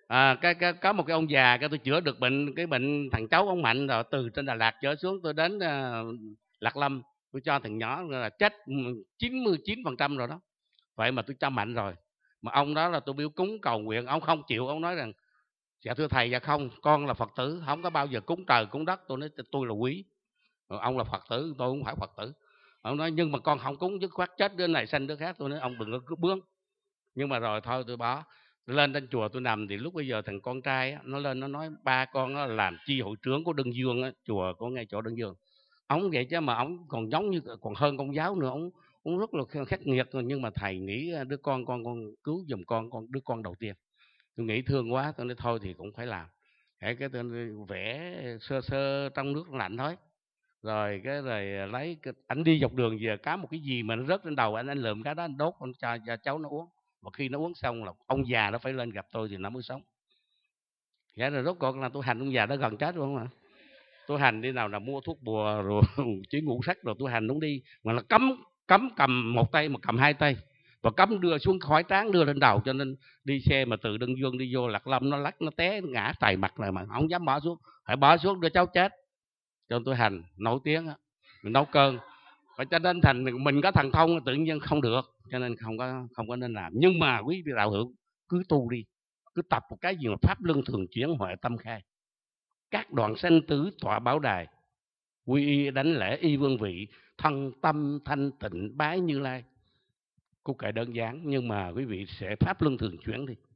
À, cái, cái có một cái ông già, cái tôi chữa được bệnh, cái bệnh thằng cháu ông Mạnh, rồi từ trên Đà Lạt trở xuống tôi đến uh, Lạc Lâm, tôi cho thằng nhỏ là chết chín mươi chín phần trăm rồi đó. Vậy mà tôi cho Mạnh rồi, mà ông đó là tôi biếu cúng cầu nguyện, ông không chịu, ông nói rằng dạ thưa thầy, dạ không, con là Phật tử, không có bao giờ cúng trời cúng đất. Tôi nói tôi là quý, ông là Phật tử, tôi không phải Phật tử. Ông nói nhưng mà con không cúng, dứt khoát chết đứa này sanh đứa khác. Tôi nói ông đừng có cứ bướng. Nhưng mà rồi thôi tôi bỏ. Lên trên chùa tôi nằm thì lúc bây giờ thằng con trai á, nó lên nó nói ba con nó làm chi hội trưởng của Đơn Dương á, chùa có ngay chỗ Đơn Dương. Ông vậy chứ mà ông còn giống như còn hơn công giáo nữa, ông ông rất là khắc nghiệt. Nhưng mà thầy nghĩ đứa con con con cứu giùm con con đứa con đầu tiên. Tôi nghĩ thương quá, tôi nói thôi thì cũng phải làm. Cái cái tôi vẽ sơ sơ trong nước lạnh thôi. Rồi cái rồi lấy cái, anh đi dọc đường về cá một cái gì mà nó rớt lên đầu anh, anh lượm cái đó anh đốt, anh cho, cho cháu nó uống. Và khi nó uống xong là ông già nó phải lên gặp tôi thì nó mới sống. Vậy rồi rốt cuộc là tôi hành ông già đó gần chết luôn mà. Tôi hành đi nào là mua thuốc bùa rồi chỉ ngủ sách rồi tôi hành đúng đi, mà là cấm cấm cầm một tay mà cầm hai tay, và cấm đưa xuống khỏi trán đưa lên đầu, cho nên đi xe mà từ Đơn Dương đi vô Lạc Lâm nó lắc nó té nó ngã tài mặt rồi mà không dám bỏ xuống, phải bỏ xuống đưa cháu chết. Cho tôi hành nổi tiếng á, mình nấu cơm. Và cho nên thành mình có thần thông tự nhiên không được, cho nên không có không có nên làm. Nhưng mà quý vị đạo hữu cứ tu đi, cứ tập một cái gì mà pháp luân thường chuyển huệ tâm khai, các đoạn sanh tử tọa bảo đài, quy y đánh lễ y vương vị, thân tâm thanh tịnh bái Như Lai. Cô kệ đơn giản nhưng mà quý vị sẽ pháp luân thường chuyển đi.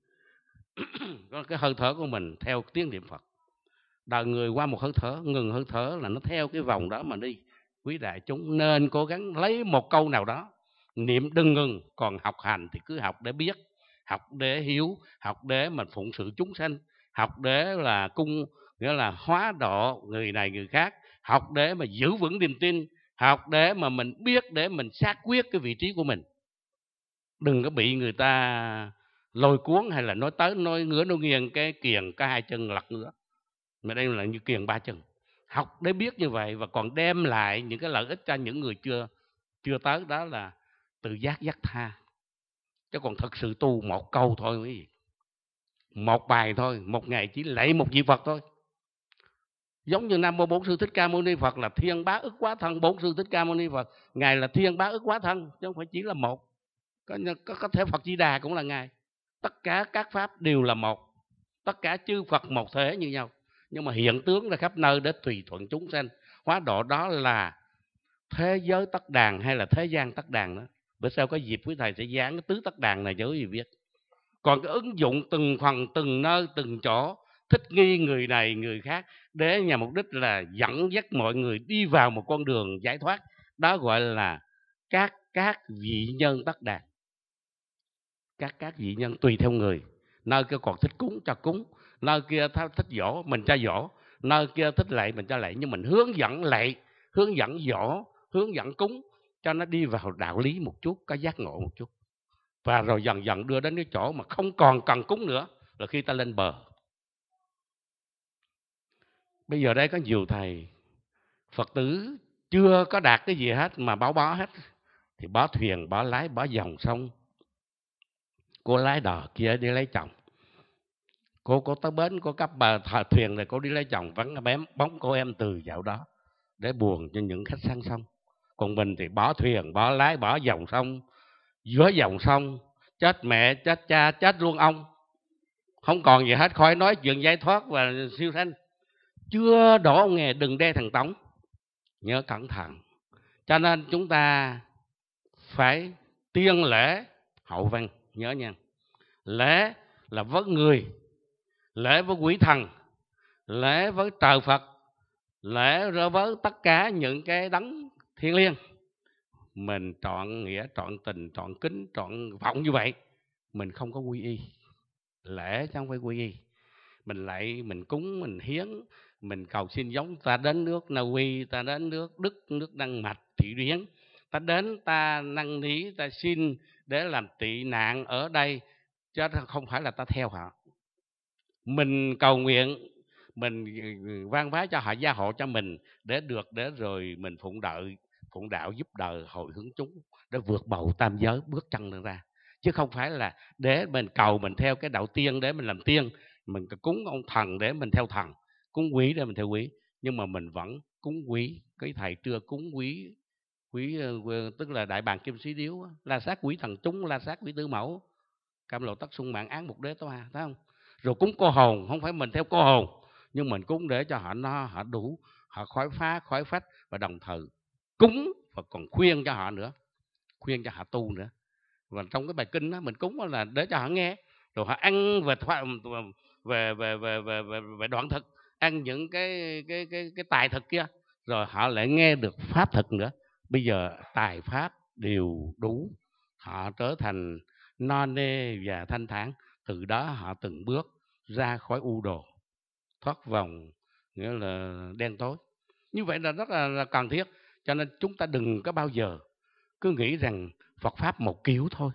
Cái hơi thở của mình theo tiếng niệm Phật. Đời người qua một hơi thở, ngừng hơi thở là nó theo cái vòng đó mà đi. Quý đại chúng nên cố gắng lấy một câu nào đó niệm đừng ngừng. Còn học hành thì cứ học để biết, học để hiểu, học để mà phụng sự chúng sanh, học để là cung, nghĩa là hóa độ người này người khác, học để mà giữ vững niềm tin, học để mà mình biết, để mình xác quyết cái vị trí của mình. Đừng có bị người ta lôi cuốn hay là nói tới nói ngửa nói nghiêng cái kiềng có hai chân lật nữa, mà đây là như kiềng ba chân. Học để biết như vậy và còn đem lại những cái lợi ích cho những người chưa chưa tới, đó là tự giác dắt tha. Chứ còn thật sự tu một câu thôi quý vị, một bài thôi, một ngày chỉ lạy một vị Phật thôi. Giống như Nam Mô Bổn Sư Thích Ca Mâu Ni Phật là thiên bá ức quá thân. Bổn Sư Thích Ca Mâu Ni Phật ngài là thiên bá ức quá thân, chứ không phải chỉ là một. Có, có, có thể Phật Di Đà cũng là ngài. Tất cả các pháp đều là một, tất cả chư Phật một thể như nhau, nhưng mà hiện tướng ra khắp nơi để tùy thuận chúng sanh hóa độ. Đó là thế giới tắc đàn hay là thế gian tắc đàn đó. Bữa sau có dịp quý thầy sẽ dán cái tứ tắc đàn này cho quý vị biết. Còn cái ứng dụng từng phần từng nơi từng chỗ, thích nghi người này người khác, để nhằm mục đích là dẫn dắt mọi người đi vào một con đường giải thoát, đó gọi là các các vị nhân tắc đàn. Các các vị nhân tùy theo người, nơi kia còn thích cúng cho cúng, nơi kia thích dỗ mình cho dỗ, nơi kia thích lạy mình cho lạy. Nhưng mình hướng dẫn lạy, hướng dẫn dỗ, hướng dẫn cúng cho nó đi vào đạo lý một chút, có giác ngộ một chút, và rồi dần dần đưa đến cái chỗ mà không còn cần cúng nữa, là khi ta lên bờ. Bây giờ đây có nhiều thầy Phật tử chưa có đạt cái gì hết mà báo bó hết, thì bỏ thuyền, bỏ lái, bỏ dòng sông. Cô lái đò kia đi lấy chồng, cô có tới bến, cô cấp bà thuyền này, cô đi lấy chồng, vẫn bém bóng cô em từ dạo đó để buồn cho những khách sang sông. Còn mình thì bỏ thuyền, bỏ lái, bỏ dòng sông, giữa dòng sông chết mẹ, chết cha, chết luôn ông, không còn gì hết, khỏi nói chuyện giải thoát và siêu sanh. Chưa đổ ông nghề đừng đe thằng Tống, nhớ cẩn thận. Cho nên chúng ta phải tiên lễ hậu văn, nhớ nha. Lễ là với người, lễ với quỷ thần, lễ với trời Phật, lễ với tất cả những cái đấng thiêng liêng. Mình trọn nghĩa, trọn tình, trọn kính, trọn vọng như vậy, mình không có quy y. Lễ chứ không phải quy y. Mình lại, mình cúng, mình hiến, mình cầu xin giống. Ta đến nước Na Uy, ta đến nước Đức, nước Đan Mạch, Thụy Điển, ta đến ta năn nỉ, ta xin để làm tị nạn ở đây, chứ không phải là ta theo họ. Mình cầu nguyện, mình van vái cho họ gia hộ cho mình để được, để rồi mình phụng đợi, phụng đạo giúp đời hồi hướng chúng để vượt bầu tam giới, bước chân ra. Chứ không phải là để mình cầu mình theo cái đạo tiên để mình làm tiên. Mình cúng ông thần để mình theo thần, cúng quý để mình theo quý, nhưng mà mình vẫn cúng quý cái thầy trưa cúng quý quý tức là đại bàng kim sĩ điếu, la sát quỷ thần chúng, la sát quỷ tứ mẫu, cam lộ tất sung mạng án một đế toa, thấy không? Rồi cúng cô hồn, không phải mình theo cô hồn, nhưng mình cúng để cho họ no, họ đủ, họ khỏi phá khỏi phách, và đồng thời cúng và còn khuyên cho họ nữa, khuyên cho họ tu nữa. Và trong cái bài kinh đó mình cúng là để cho họ nghe, rồi họ ăn về về về về về, về, về đoạn thực, ăn những cái cái cái cái tài thực kia, rồi họ lại nghe được pháp thực nữa. Bây giờ tài pháp đều đủ, họ trở thành no nê và thanh thản. Từ đó họ từng bước ra khỏi u đồ, thoát vòng nghĩa là đen tối. Như vậy là rất là, là cần thiết. Cho nên chúng ta đừng có bao giờ cứ nghĩ rằng Phật pháp một kiểu thôi,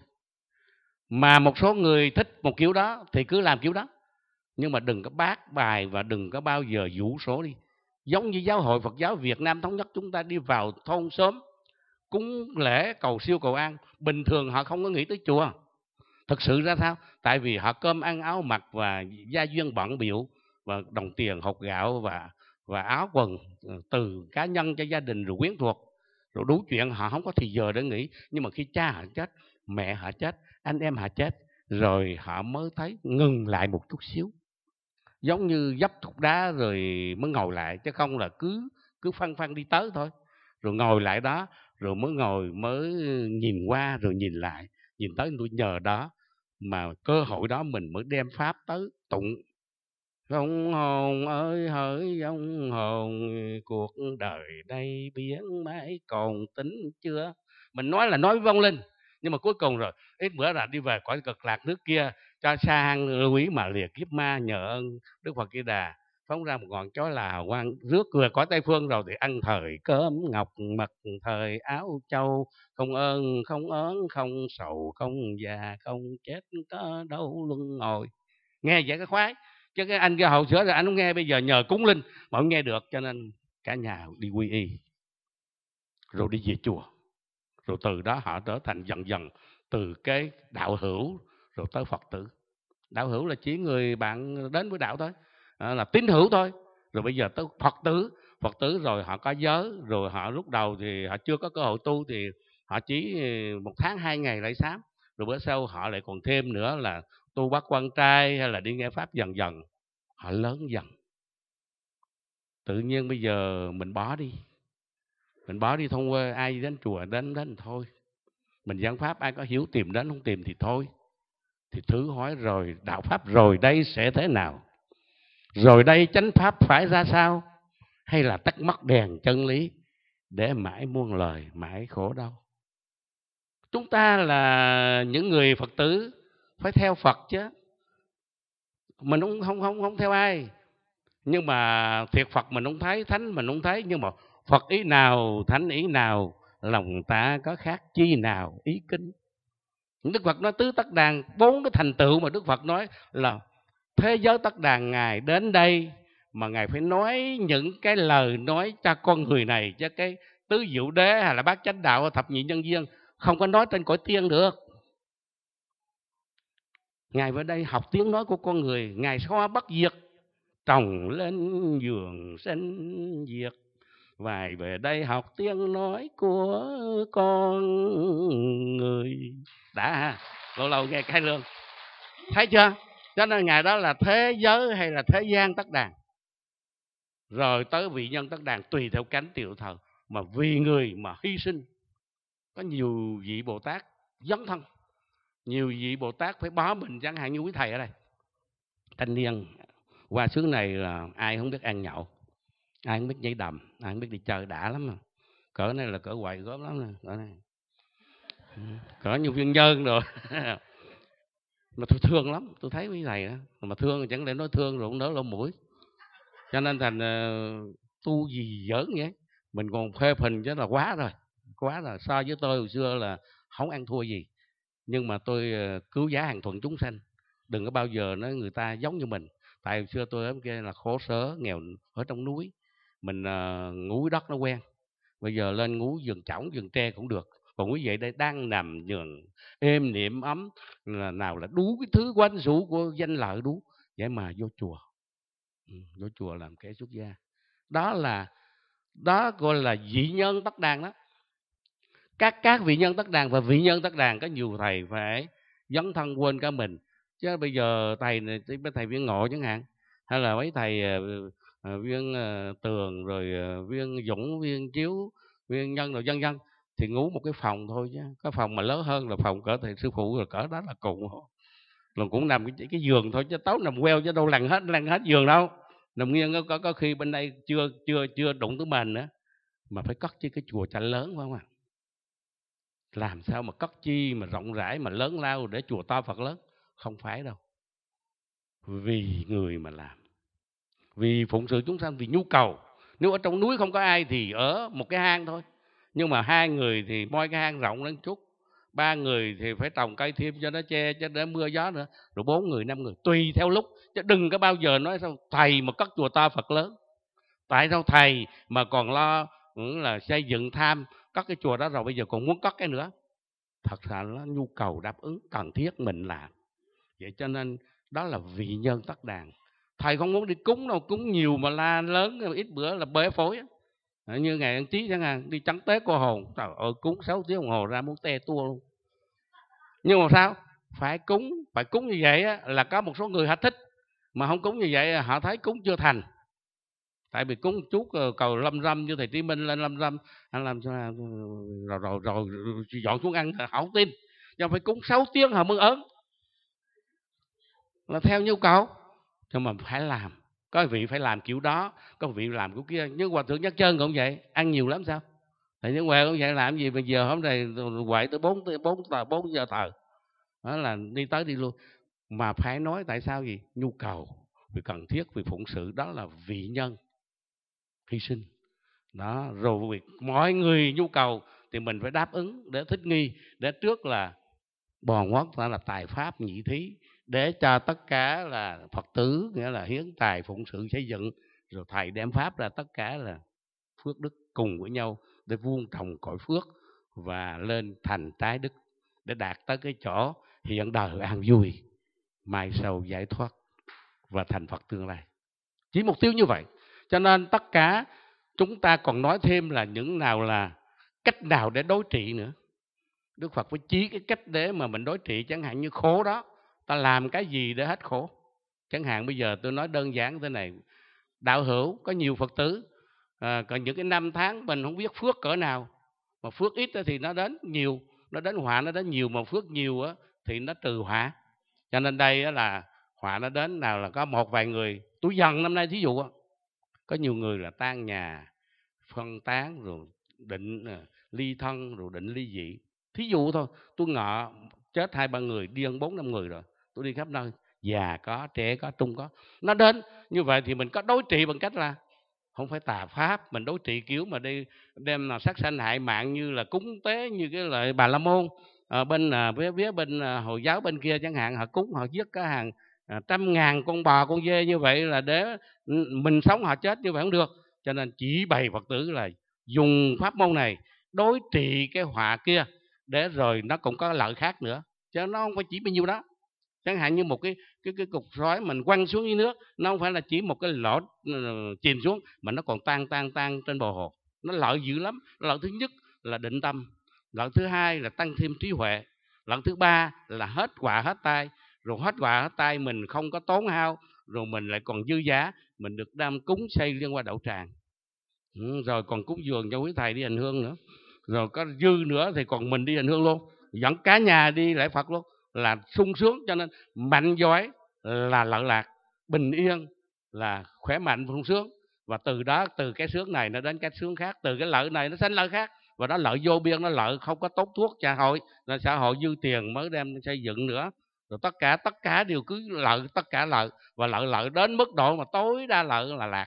mà một số người thích một kiểu đó thì cứ làm kiểu đó, nhưng mà đừng có bác bài và đừng có bao giờ vũ số đi. Giống như Giáo hội Phật giáo Việt Nam Thống nhất, chúng ta đi vào thôn xóm cúng lễ cầu siêu cầu an, bình thường họ không có nghĩ tới chùa. Thực sự ra sao? Tại vì họ cơm ăn áo mặc và gia duyên bận biểu, và đồng tiền hột gạo và và áo quần từ cá nhân cho gia đình rồi quyến thuộc, rồi đủ chuyện, họ không có thì giờ để nghĩ. Nhưng mà khi cha họ chết, mẹ họ chết, anh em họ chết, rồi họ mới thấy ngừng lại một chút xíu, giống như dấp cục đá rồi mới ngồi lại, chứ không là cứ cứ phăng phăng đi tới thôi. Rồi ngồi lại đó, rồi mới ngồi mới nhìn qua rồi nhìn lại, nhìn tới tôi nhờ đó mà cơ hội đó mình mới đem pháp tới tụng. Vong hồn ơi hỡi vong hồn, cuộc đời đây biến mãi còn tính chưa. Mình nói là nói vong linh, nhưng mà cuối cùng rồi ít bữa là đi về cõi cực lạc nước kia, cho sang lưu ý mà lìa kiếp ma, nhờ ơn Đức Phật Di Đà phóng ra một ngọn chói là quang rước về cõi Tây Phương, rồi thì ăn thời cơm ngọc mật, thời áo châu, không ơn không ớn không sầu không già không chết, có đâu luân hồi. Nghe vậy cái khoái, chứ cái anh kia hậu sửa rồi anh không nghe. Bây giờ nhờ cúng linh mà không nghe được, cho nên cả nhà đi quy y rồi đi về chùa, rồi từ đó họ trở thành dần dần từ cái đạo hữu rồi tới Phật tử. Đạo hữu là chỉ người bạn đến với đạo thôi, à, là tín hữu thôi. Rồi bây giờ tới Phật tử, Phật tử rồi họ có giới, rồi họ lúc đầu thì họ chưa có cơ hội tu thì họ chỉ một tháng hai ngày lại sám, rồi bữa sau họ lại còn thêm nữa là tu bát quan trai hay là đi nghe pháp. Dần dần họ lớn dần. Tự nhiên bây giờ mình bỏ đi, mình bỏ đi thôn quê, ai đến chùa đến đến thôi. Mình giảng pháp ai có hiểu tìm đến, không tìm thì thôi. Thì thử hỏi rồi đạo pháp rồi đây sẽ thế nào? Rồi đây chánh pháp phải ra sao? Hay là tắt mất đèn chân lý để mãi muôn lời, mãi khổ đau? Chúng ta là những người Phật tử phải theo Phật chứ. Mình không không không không theo ai. Nhưng mà thiệt Phật mình không thấy, thánh mình không thấy, nhưng mà Phật ý nào, thánh ý nào, lòng ta có khác chi nào ý kinh. Đức Phật nói tứ tất đàn, bốn cái thành tựu mà Đức Phật nói là thế giới tất đàn. Ngài đến đây mà Ngài phải nói những cái lời nói cho con người này, cho cái tứ diệu đế hay là bát chánh đạo, thập nhị nhân duyên, không có nói trên cõi tiên được. Ngài về đây học tiếng nói của con người. Ngài xoa bất diệt, trồng lên giường sinh diệt. Vài về đây học tiếng nói của con người. Đã lâu lâu nghe cái lương, thấy chưa? Cho nên Ngài đó là thế giới hay là thế gian tất đàn, rồi tới vị nhân tất đàn tùy theo cánh tiểu thờ, mà vì người mà hy sinh. Có nhiều vị Bồ Tát dấn thân, nhiều vị Bồ Tát phải bỏ mình, chẳng hạn như quý thầy ở đây. Thanh niên qua xứ này là ai không biết ăn nhậu, ai không biết nhảy đầm, ai không biết đi chơi, đã lắm mà. Cỡ này là cỡ hoài góp lắm nè, cỡ này cỡ như viên nhân rồi. Mà tôi thương lắm, tôi thấy quý thầy đó mà thương, chẳng lẽ nói thương rồi không đỡ lỗ mũi. Cho nên thành uh, tu gì giỡn vậy, mình còn phê bình chứ là quá rồi, quá rồi. So với tôi hồi xưa là không ăn thua gì, nhưng mà tôi uh, cứu giá hàng thuận chúng sanh. Đừng có bao giờ nói người ta giống như mình. Tại hồi xưa tôi ở kia là khổ sở nghèo ở trong núi, mình uh, ngủ đất nó quen. Bây giờ lên ngủ giường chõng giường tre cũng được. Còn quý vị đây đang nằm giường êm niệm ấm, là nào là đủ cái thứ quanh rũ của danh lợi đủ. vậy mà vô chùa, ừ, vô chùa làm kẻ xuất gia. Đó là đó gọi là vị nhân tất đàn đó. Các các vị nhân tất đàn, và vị nhân tất đàn có nhiều thầy phải dấn thân quên cả mình. Chứ bây giờ thầy này, thầy Viên Ngộ chẳng hạn, hay là mấy thầy uh, uh, Viên uh, Tường, rồi uh, Viên Dũng, Viên Chiếu, Viên Nhân, rồi dân dân, thì ngủ một cái phòng thôi, chứ cái phòng mà lớn hơn là phòng cỡ thầy sư phụ rồi, cỡ đó là cùng rồi, cũng nằm cái, cái giường thôi, chứ tối nằm queo chứ đâu lăn hết lăn hết giường đâu, nằm nghiêng. Có có khi bên đây chưa chưa chưa đụng tới mền nữa, mà phải cất chứ cái chùa chạnh lớn, phải không ạ? Làm sao mà cất chi mà rộng rãi mà lớn lao để chùa to Phật lớn? Không phải đâu. Vì người mà làm, vì phụng sự chúng sanh, vì nhu cầu. Nếu ở trong núi không có ai thì ở một cái hang thôi, nhưng mà hai người thì moi cái hang rộng lên chút, ba người thì phải trồng cây thêm cho nó che, cho để mưa gió nữa, rồi bốn người năm người tùy theo lúc. Chứ đừng có bao giờ nói sao thầy mà cất chùa to Phật lớn. Tại sao thầy mà còn lo là xây dựng tham cất cái chùa đó, rồi bây giờ còn muốn cất cái nữa? Thật ra nó nhu cầu đáp ứng cần thiết mình làm. Vậy cho nên đó là vị nhân tất đàn. Thầy không muốn đi cúng đâu, cúng nhiều mà la lớn ít bữa là bể phổi. Như ngày ăn Chí chẳng hạn, đi trắng tế cô hồn, trời ơi, cúng sáu tiếng đồng hồ ra muốn te tua luôn. Nhưng mà sao? Phải cúng, phải cúng như vậy á, là có một số người họ thích, mà không cúng như vậy họ thấy cúng chưa thành. Tại vì cúng chút cầu lâm râm như thầy Trí Minh lên lâm râm, anh làm sao rồi rồi rồi dọn xuống ăn, họ không tin. Nhưng phải cúng sáu tiếng họ mới ớn, là theo nhu cầu. Nhưng mà phải làm, có vị phải làm kiểu đó, có vị làm kiểu kia. Nhưng Hòa Thượng Nhất Chân cũng vậy, ăn nhiều lắm sao? Thầy Nhất Huệ cũng vậy, làm gì bây giờ hôm nay quậy tới bốn bốn bốn giờ thờ, đó là đi tới đi luôn. Mà phải nói tại sao gì? Nhu cầu, vì cần thiết, vì phụng sự, đó là vị nhân hy sinh đó. Rồi việc mọi người nhu cầu thì mình phải đáp ứng để thích nghi, để trước là bòn ngoắt ra là tài pháp nhị thí, để cho tất cả là Phật tử, nghĩa là hiến tài phụng sự xây dựng, rồi thầy đem pháp ra, tất cả là phước đức cùng với nhau để vuông trồng cội phước và lên thành trái đức, để đạt tới cái chỗ hiện đời an vui, mai sau giải thoát và thành Phật tương lai. Chỉ mục tiêu như vậy. Cho nên tất cả chúng ta còn nói thêm là những nào là cách nào để đối trị nữa. Đức Phật phải chỉ cái cách để mà mình đối trị. Chẳng hạn như khổ đó, ta làm cái gì để hết khổ? Chẳng hạn bây giờ tôi nói đơn giản thế này, đạo hữu có nhiều Phật tử, à, còn những cái năm tháng mình không biết phước cỡ nào, mà phước ít thì nó đến nhiều, nó đến họa nó đến nhiều, mà phước nhiều thì nó trừ họa. Cho nên đây là họa nó đến nào là có một vài người. Tôi dần năm nay thí dụ có nhiều người là tan nhà, phân tán, rồi định ly thân, rồi định ly dị. Thí dụ thôi, tôi ngọ chết hai ba người, điên bốn năm người rồi, tôi đi khắp nơi, già có, trẻ có, trung có, nó đến như vậy. Thì mình có đối trị bằng cách là không phải tà pháp, mình đối trị kiểu mà đi đem là sát sanh hại mạng, như là cúng tế như cái loại Bà La Môn à, bên à, với, với bên à, Hồi giáo bên kia chẳng hạn, họ cúng họ giết cả hàng à, trăm ngàn con bò con dê như vậy là để mình sống, họ chết như vậy không được. Cho nên chỉ bày Phật tử là dùng pháp môn này đối trị cái họa kia, để rồi nó cũng có lợi khác nữa, chứ nó không phải chỉ bao nhiêu đó. Chẳng hạn như một cái cái cái cục sỏi mình quăng xuống dưới nước, nó không phải là chỉ một cái lỗ uh, chìm xuống, mà nó còn tan tan tan trên bờ hồ. Nó lợi dữ lắm. Lợi thứ nhất là định tâm, lợi thứ hai là tăng thêm trí huệ, lợi thứ ba là hết họa hết tai. Rồi hết họa hết tai mình không có tốn hao, rồi mình lại còn dư giá, mình được đam cúng xây liên qua đậu tràng, ừ, rồi còn cúng dường cho quý thầy đi hành hương nữa, rồi có dư nữa thì còn mình đi hành hương luôn, dẫn cả nhà đi lễ Phật luôn, là sung sướng. Cho nên mạnh giỏi là lợi lạc, bình yên là khỏe mạnh sung sướng. Và từ đó, từ cái sướng này nó đến cái sướng khác, từ cái lợi này nó sanh lợi khác, và đó lợi vô biên, nó lợi không có tốt thuốc xã hội, là xã hội dư tiền mới đem xây dựng nữa. Rồi tất cả tất cả đều cứ lợi, tất cả lợi, và lợi lợi đến mức độ mà tối đa lợi là lạc.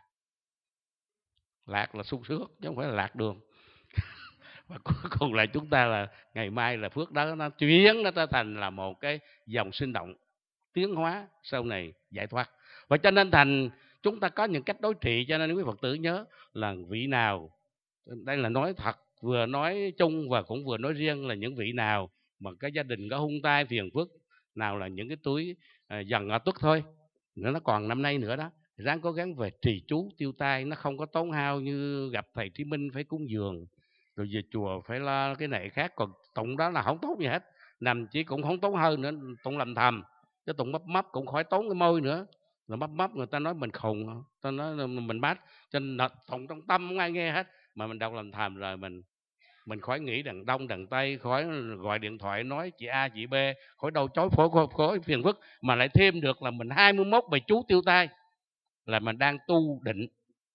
Lạc là sung sướng chứ không phải là lạc đường. Và cuối cùng là chúng ta là ngày mai là phước đó nó chuyển nó trở thành là một cái dòng sinh động tiến hóa, sau này giải thoát. Và cho nên thành chúng ta có những cách đối trị. Cho nên quý Phật tử nhớ là vị nào, đây là nói thật, vừa nói chung và cũng vừa nói riêng, là những vị nào mà cái gia đình có hung tai phiền phức, nào là những cái túi à, dần ở tuất thôi, nó còn năm nay nữa đó, ráng cố gắng về trì chú tiêu tai, nó không có tốn hao như gặp thầy Trí Minh phải cúng dường, rồi về chùa phải lo cái này khác. Còn tụng đó là không tốn gì hết, nằm chỉ cũng không tốn hơn nữa, tụng lầm thầm, cái tụng mấp mấp cũng khỏi tốn cái môi nữa, rồi mấp mấp người ta nói mình khùng, ta nói mình bát, cho nên tụng trong tâm không ai nghe hết, mà mình đọc lầm thầm rồi mình mình khỏi nghĩ đằng đông đằng tây, khỏi gọi điện thoại nói chị A chị B, khỏi đâu chối phối khỏi, khỏi phiền phức, mà lại thêm được là mình hai mươi mốt bài chú tiêu tai, là mình đang tu định.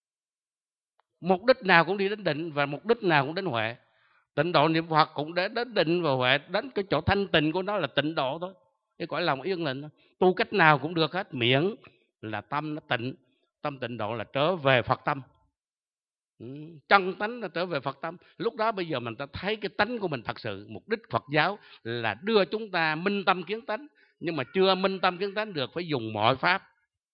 Mục đích nào cũng đi đến định, và mục đích nào cũng đến huệ. Tịnh độ niệm Phật cũng để đến định và huệ, đến cái chỗ thanh tịnh của nó là tịnh độ thôi, cái cõi lòng yên lặng. Tu cách nào cũng được hết, miễn là tâm nó tịnh. Tâm tịnh độ là trở về Phật tâm, chân tánh là trở về Phật tâm. Lúc đó bây giờ mình ta thấy cái tánh của mình thật sự. Mục đích Phật giáo là đưa chúng ta minh tâm kiến tánh, nhưng mà chưa minh tâm kiến tánh được, phải dùng mọi pháp,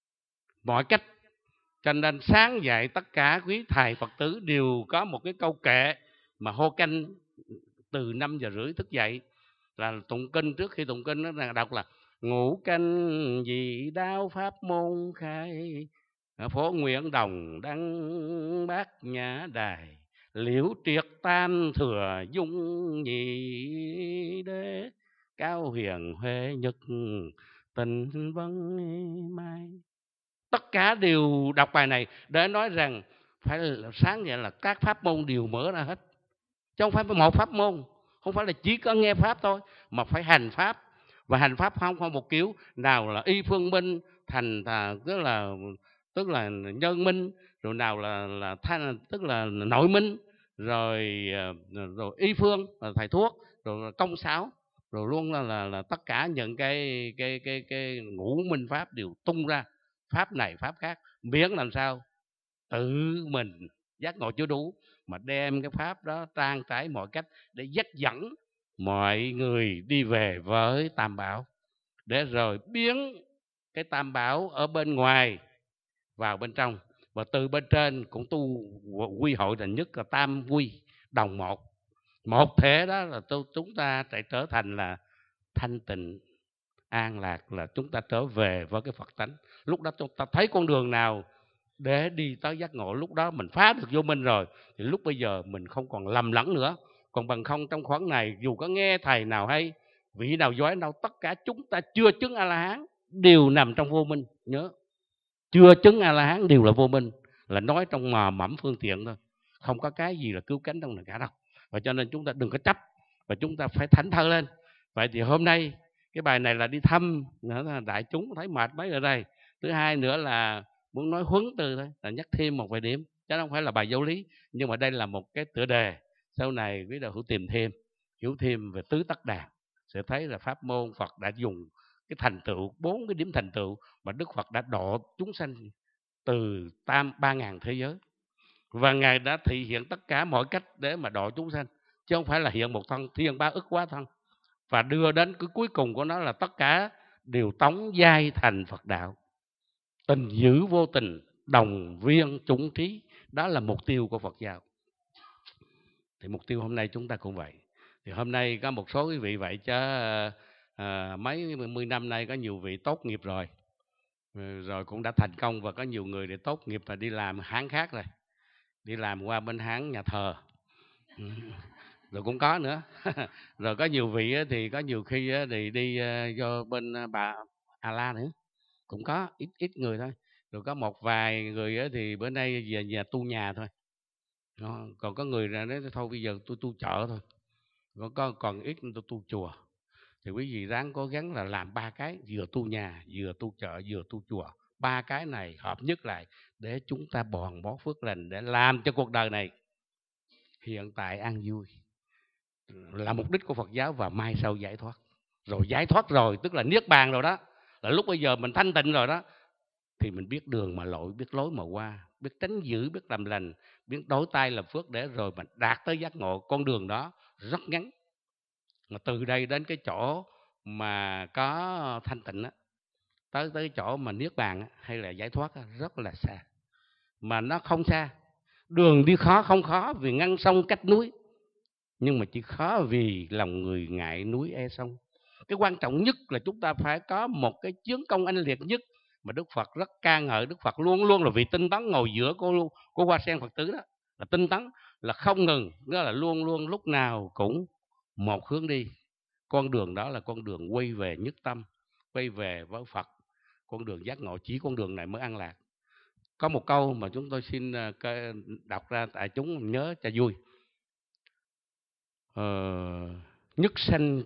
mọi cách. Cho nên sáng dậy tất cả quý thầy Phật tử đều có một cái câu kệ mà hô canh từ năm giờ rưỡi thức dậy, là tụng kinh. Trước khi tụng kinh nó đọc là ngũ canh dị đáo pháp môn khai, phổ nguyện đồng đăng bát nhã đài, liễu triệt tam thừa dung nhị đế, cao hiền huệ nhật tình vân mai. Tất cả đều đọc bài này để nói rằng phải là sáng vậy là các pháp môn đều mở ra hết, chứ không phải một pháp môn, không phải là chỉ có nghe pháp thôi, mà phải hành pháp. Và hành pháp không không một kiểu nào là y phương minh thành, tức là tức là nhân minh, rồi nào là là thanh, tức là nội minh, rồi rồi y phương là thầy thuốc, rồi công sáu, rồi luôn là là, là tất cả những cái cái cái cái ngũ minh pháp đều tung ra, pháp này pháp khác, miễn làm sao tự mình giác ngộ chưa đủ, mà đem cái pháp đó trang trải mọi cách để dắt dẫn mọi người đi về với Tam Bảo, để rồi biến cái Tam Bảo ở bên ngoài vào bên trong, và từ bên trên cũng tu quy hội thành nhất là tam quy đồng một, một thể. Đó là chúng ta sẽ trở thành là thanh tịnh an lạc, là chúng ta trở về với cái Phật tánh. Lúc đó chúng ta thấy con đường nào để đi tới giác ngộ, lúc đó mình phá được vô minh rồi, thì lúc bây giờ mình không còn lầm lẫn nữa. Còn bằng không trong khoảng này, dù có nghe thầy nào hay vị nào giỏi đâu, tất cả chúng ta chưa chứng A La Hán đều nằm trong vô minh. Nhớ, chưa chứng A La Hán đều là vô minh, là nói trong mờ mẫm phương tiện thôi, không có cái gì là cứu cánh trong này cả đâu. Và cho nên chúng ta đừng có chấp, và chúng ta phải thảnh thơi lên. Vậy thì hôm nay cái bài này là đi thăm đại chúng, thấy mệt mấy ở đây. Thứ hai nữa là muốn nói huấn từ thôi, là nhắc thêm một vài điểm, chứ không phải là bài giáo lý, nhưng mà đây là một cái tựa đề. Sau này quý đạo hữu tìm thêm, hiểu thêm về tứ tắc đàn, sẽ thấy là pháp môn Phật đã dùng cái thành tựu, bốn cái điểm thành tựu mà Đức Phật đã độ chúng sanh từ tam ba ngàn thế giới, và Ngài đã thị hiện tất cả mọi cách để mà độ chúng sanh, chứ không phải là hiện một thân, thiên ba ức quá thân. Và đưa đến cái cuối cùng của nó là tất cả đều tống giai thành Phật đạo, tình giữ vô tình, đồng viên chúng trí. Đó là mục tiêu của Phật giáo. Thì mục tiêu hôm nay chúng ta cũng vậy. Thì hôm nay có một số quý vị vậy, chứ à, mấy mươi năm nay có nhiều vị tốt nghiệp rồi, rồi cũng đã thành công, và có nhiều người để tốt nghiệp và đi làm Hán khác rồi, đi làm qua bên Hán nhà thờ rồi cũng có nữa. Rồi có nhiều vị thì có nhiều khi thì đi vô bên bà A La nữa, cũng có ít ít người thôi. Rồi có một vài người thì bữa nay về nhà tu nhà thôi. Còn có người ra nói thôi bây giờ tôi tu chợ thôi. Còn có còn ít tôi tu chùa. Thì quý vị ráng cố gắng là làm ba cái, vừa tu nhà, vừa tu chợ, vừa tu chùa. Ba cái này hợp nhất lại để chúng ta bòn bó phước lành, để làm cho cuộc đời này hiện tại an vui, là mục đích của Phật giáo, và mai sau giải thoát. Rồi giải thoát rồi tức là niết bàn rồi đó, là lúc bây giờ mình thanh tịnh rồi đó, thì mình biết đường mà lội, biết lối mà qua, biết tránh dữ, biết làm lành, biết đổi tay làm phước, để rồi mình đạt tới giác ngộ. Con đường đó rất ngắn, mà từ đây đến cái chỗ mà có thanh tịnh á, tới tới cái chỗ mà niết bàn á, hay là giải thoát á, rất là xa. Mà nó không xa, đường đi khó không khó vì ngăn sông cách núi, nhưng mà chỉ khó vì lòng người ngại núi e sông. Cái quan trọng nhất là chúng ta phải có một cái chướng công anh liệt nhất, mà Đức Phật rất ca ngợi. Đức Phật luôn luôn là vị tinh tấn ngồi giữa cô cô hoa sen Phật tử đó, là tinh tấn, là không ngừng, đó là luôn luôn lúc nào cũng một hướng đi. Con đường đó là con đường quay về nhất tâm, quay về với Phật, con đường giác ngộ, chỉ con đường này mới an lạc. Có một câu mà chúng tôi xin đọc ra tại chúng nhớ cho vui. Ờ, nhất sanh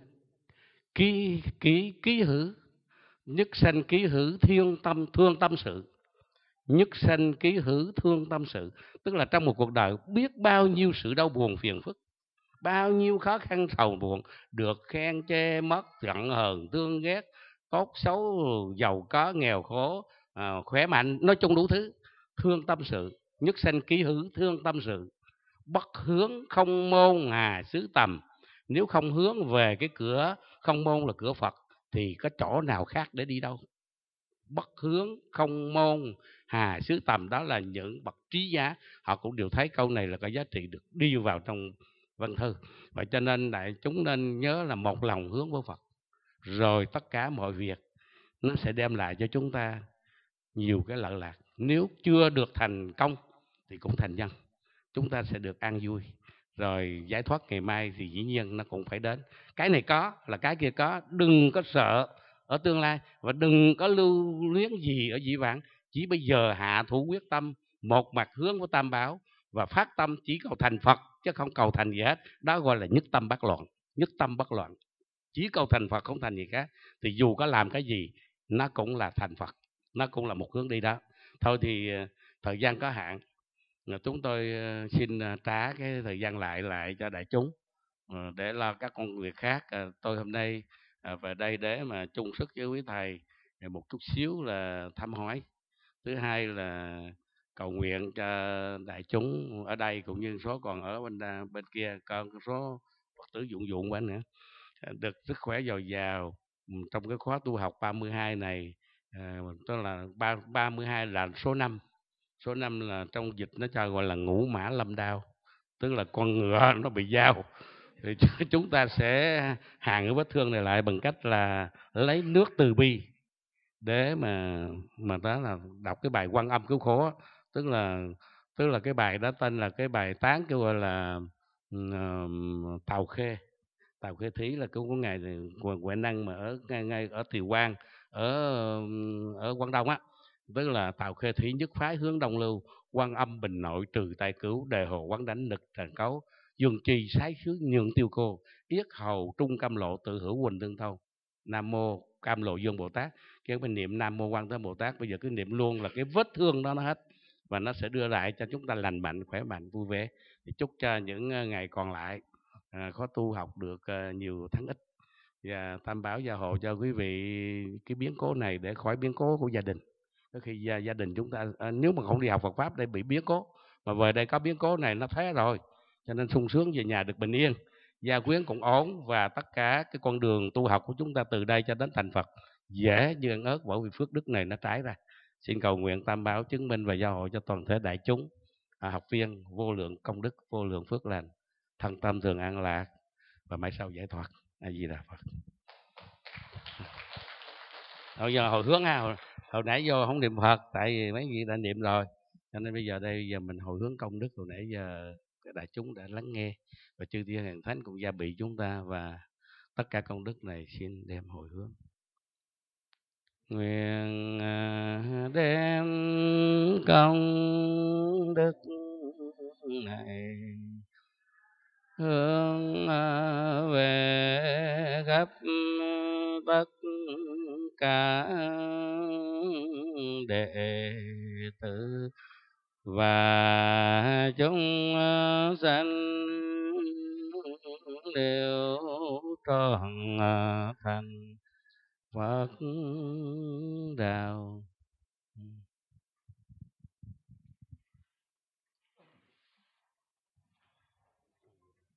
ký ký ký hữu, nhất sanh ký hữu thiên tâm thương tâm sự. Nhất sanh ký hữu thương tâm sự, tức là trong một cuộc đời biết bao nhiêu sự đau buồn phiền phức, bao nhiêu khó khăn sầu buồn, được khen chê mất, giận hờn thương ghét, tốt xấu giàu có nghèo khổ, à, khỏe mạnh, nói chung đủ thứ. Thương tâm sự, nhất sanh ký hữu thương tâm sự. Bất hướng không môn hà xứ tầm. Nếu không hướng về cái cửa không môn là cửa Phật thì có chỗ nào khác để đi đâu. Bất hướng không môn hà xứ tầm, đó là những bậc trí giá họ cũng đều thấy câu này là có giá trị được đi vào trong văn thư. Vậy cho nên đại chúng nên nhớ là một lòng hướng với Phật, rồi tất cả mọi việc nó sẽ đem lại cho chúng ta nhiều cái lợi lạc. Nếu chưa được thành công thì cũng thành nhân, chúng ta sẽ được an vui. Rồi giải thoát ngày mai thì dĩ nhiên nó cũng phải đến. Cái này có là cái kia có, đừng có sợ ở tương lai và đừng có lưu luyến gì ở dĩ vãng. Chỉ bây giờ hạ thủ quyết tâm, một mặt hướng của tam bảo và phát tâm chỉ cầu thành Phật chứ không cầu thành gì hết. Đó gọi là nhất tâm bất loạn. Nhất tâm bất loạn, chỉ cầu thành Phật không thành gì khác, thì dù có làm cái gì nó cũng là thành Phật, nó cũng là một hướng đi đó. Thôi thì thời gian có hạn, chúng tôi xin trả cái thời gian lại lại cho đại chúng để lo các công việc khác. Tôi hôm nay về đây để mà chung sức với quý thầy một chút xíu là thăm hỏi. Thứ hai là cầu nguyện cho đại chúng ở đây cũng như số còn ở bên bên kia, còn số Phật tử dụng dụng quá nữa, được sức khỏe dồi dào trong cái khóa tu học ba mươi hai này. À, tức là ba mươi hai là số năm. Số năm là trong dịch nó cho gọi là ngũ mã lâm đao, tức là con ngựa nó bị dao, thì chúng ta sẽ hàn cái vết thương này lại bằng cách là lấy nước từ bi để mà mà đó là đọc cái bài Quan Âm Cứu Khổ. Tức là tức là cái bài đó tên là cái bài tán kêu gọi là uh, Tào Khê. Tào Khê Thí là cứu của ngài Huệ Năng mà ở ngay, ngay ở Thiều Quang, ở ở Quảng Đông á. Tức là Tào Khê Thí nhất phái hướng Đông lưu, Quan Âm bình nội trừ tai cứu, đề hồ quán đánh nực tràn cấu, dương trì sái khứ nhường tiêu cô, yết hầu trung cam lộ tự hữu huỳnh tương thâu. Nam mô Cam Lộ Dương Bồ Tát. Cái mình niệm Nam mô Quan Thế Bồ Tát, bây giờ cứ niệm luôn là cái vết thương đó nó hết, và nó sẽ đưa lại cho chúng ta lành mạnh, khỏe mạnh, vui vẻ. Thì chúc cho những ngày còn lại à, có tu học được à, nhiều thắng ích, và tam bảo gia hộ cho quý vị cái biến cố này để khỏi biến cố của gia đình. Có khi gia, gia đình chúng ta à, nếu mà không đi học Phật pháp đây bị biến cố, mà về đây có biến cố này nó thế rồi, cho nên sung sướng về nhà được bình yên, gia quyến cũng ổn, và tất cả cái con đường tu học của chúng ta từ đây cho đến thành Phật dễ như ăn ớt, bởi vì phước đức này nó trái ra. Xin cầu nguyện tam bảo chứng minh và gia hộ cho toàn thể đại chúng à, học viên vô lượng công đức, vô lượng phước lành, thân tâm thường an lạc và mãi sau giải thoát. A Di Đà Phật. Bây giờ hồi hướng ha, hồi, hồi nãy vô không niệm Phật tại vì mấy vị đã niệm rồi, cho nên bây giờ đây giờ mình hồi hướng công đức. Hồi nãy giờ đại chúng đã lắng nghe và chư thiên hàng thánh cũng gia bị chúng ta, và tất cả công đức này xin đem hồi hướng. Nguyện đem công đức này hướng về khắp tất cả đệ tử và chúng sanh đều trọn thành Phật đạo.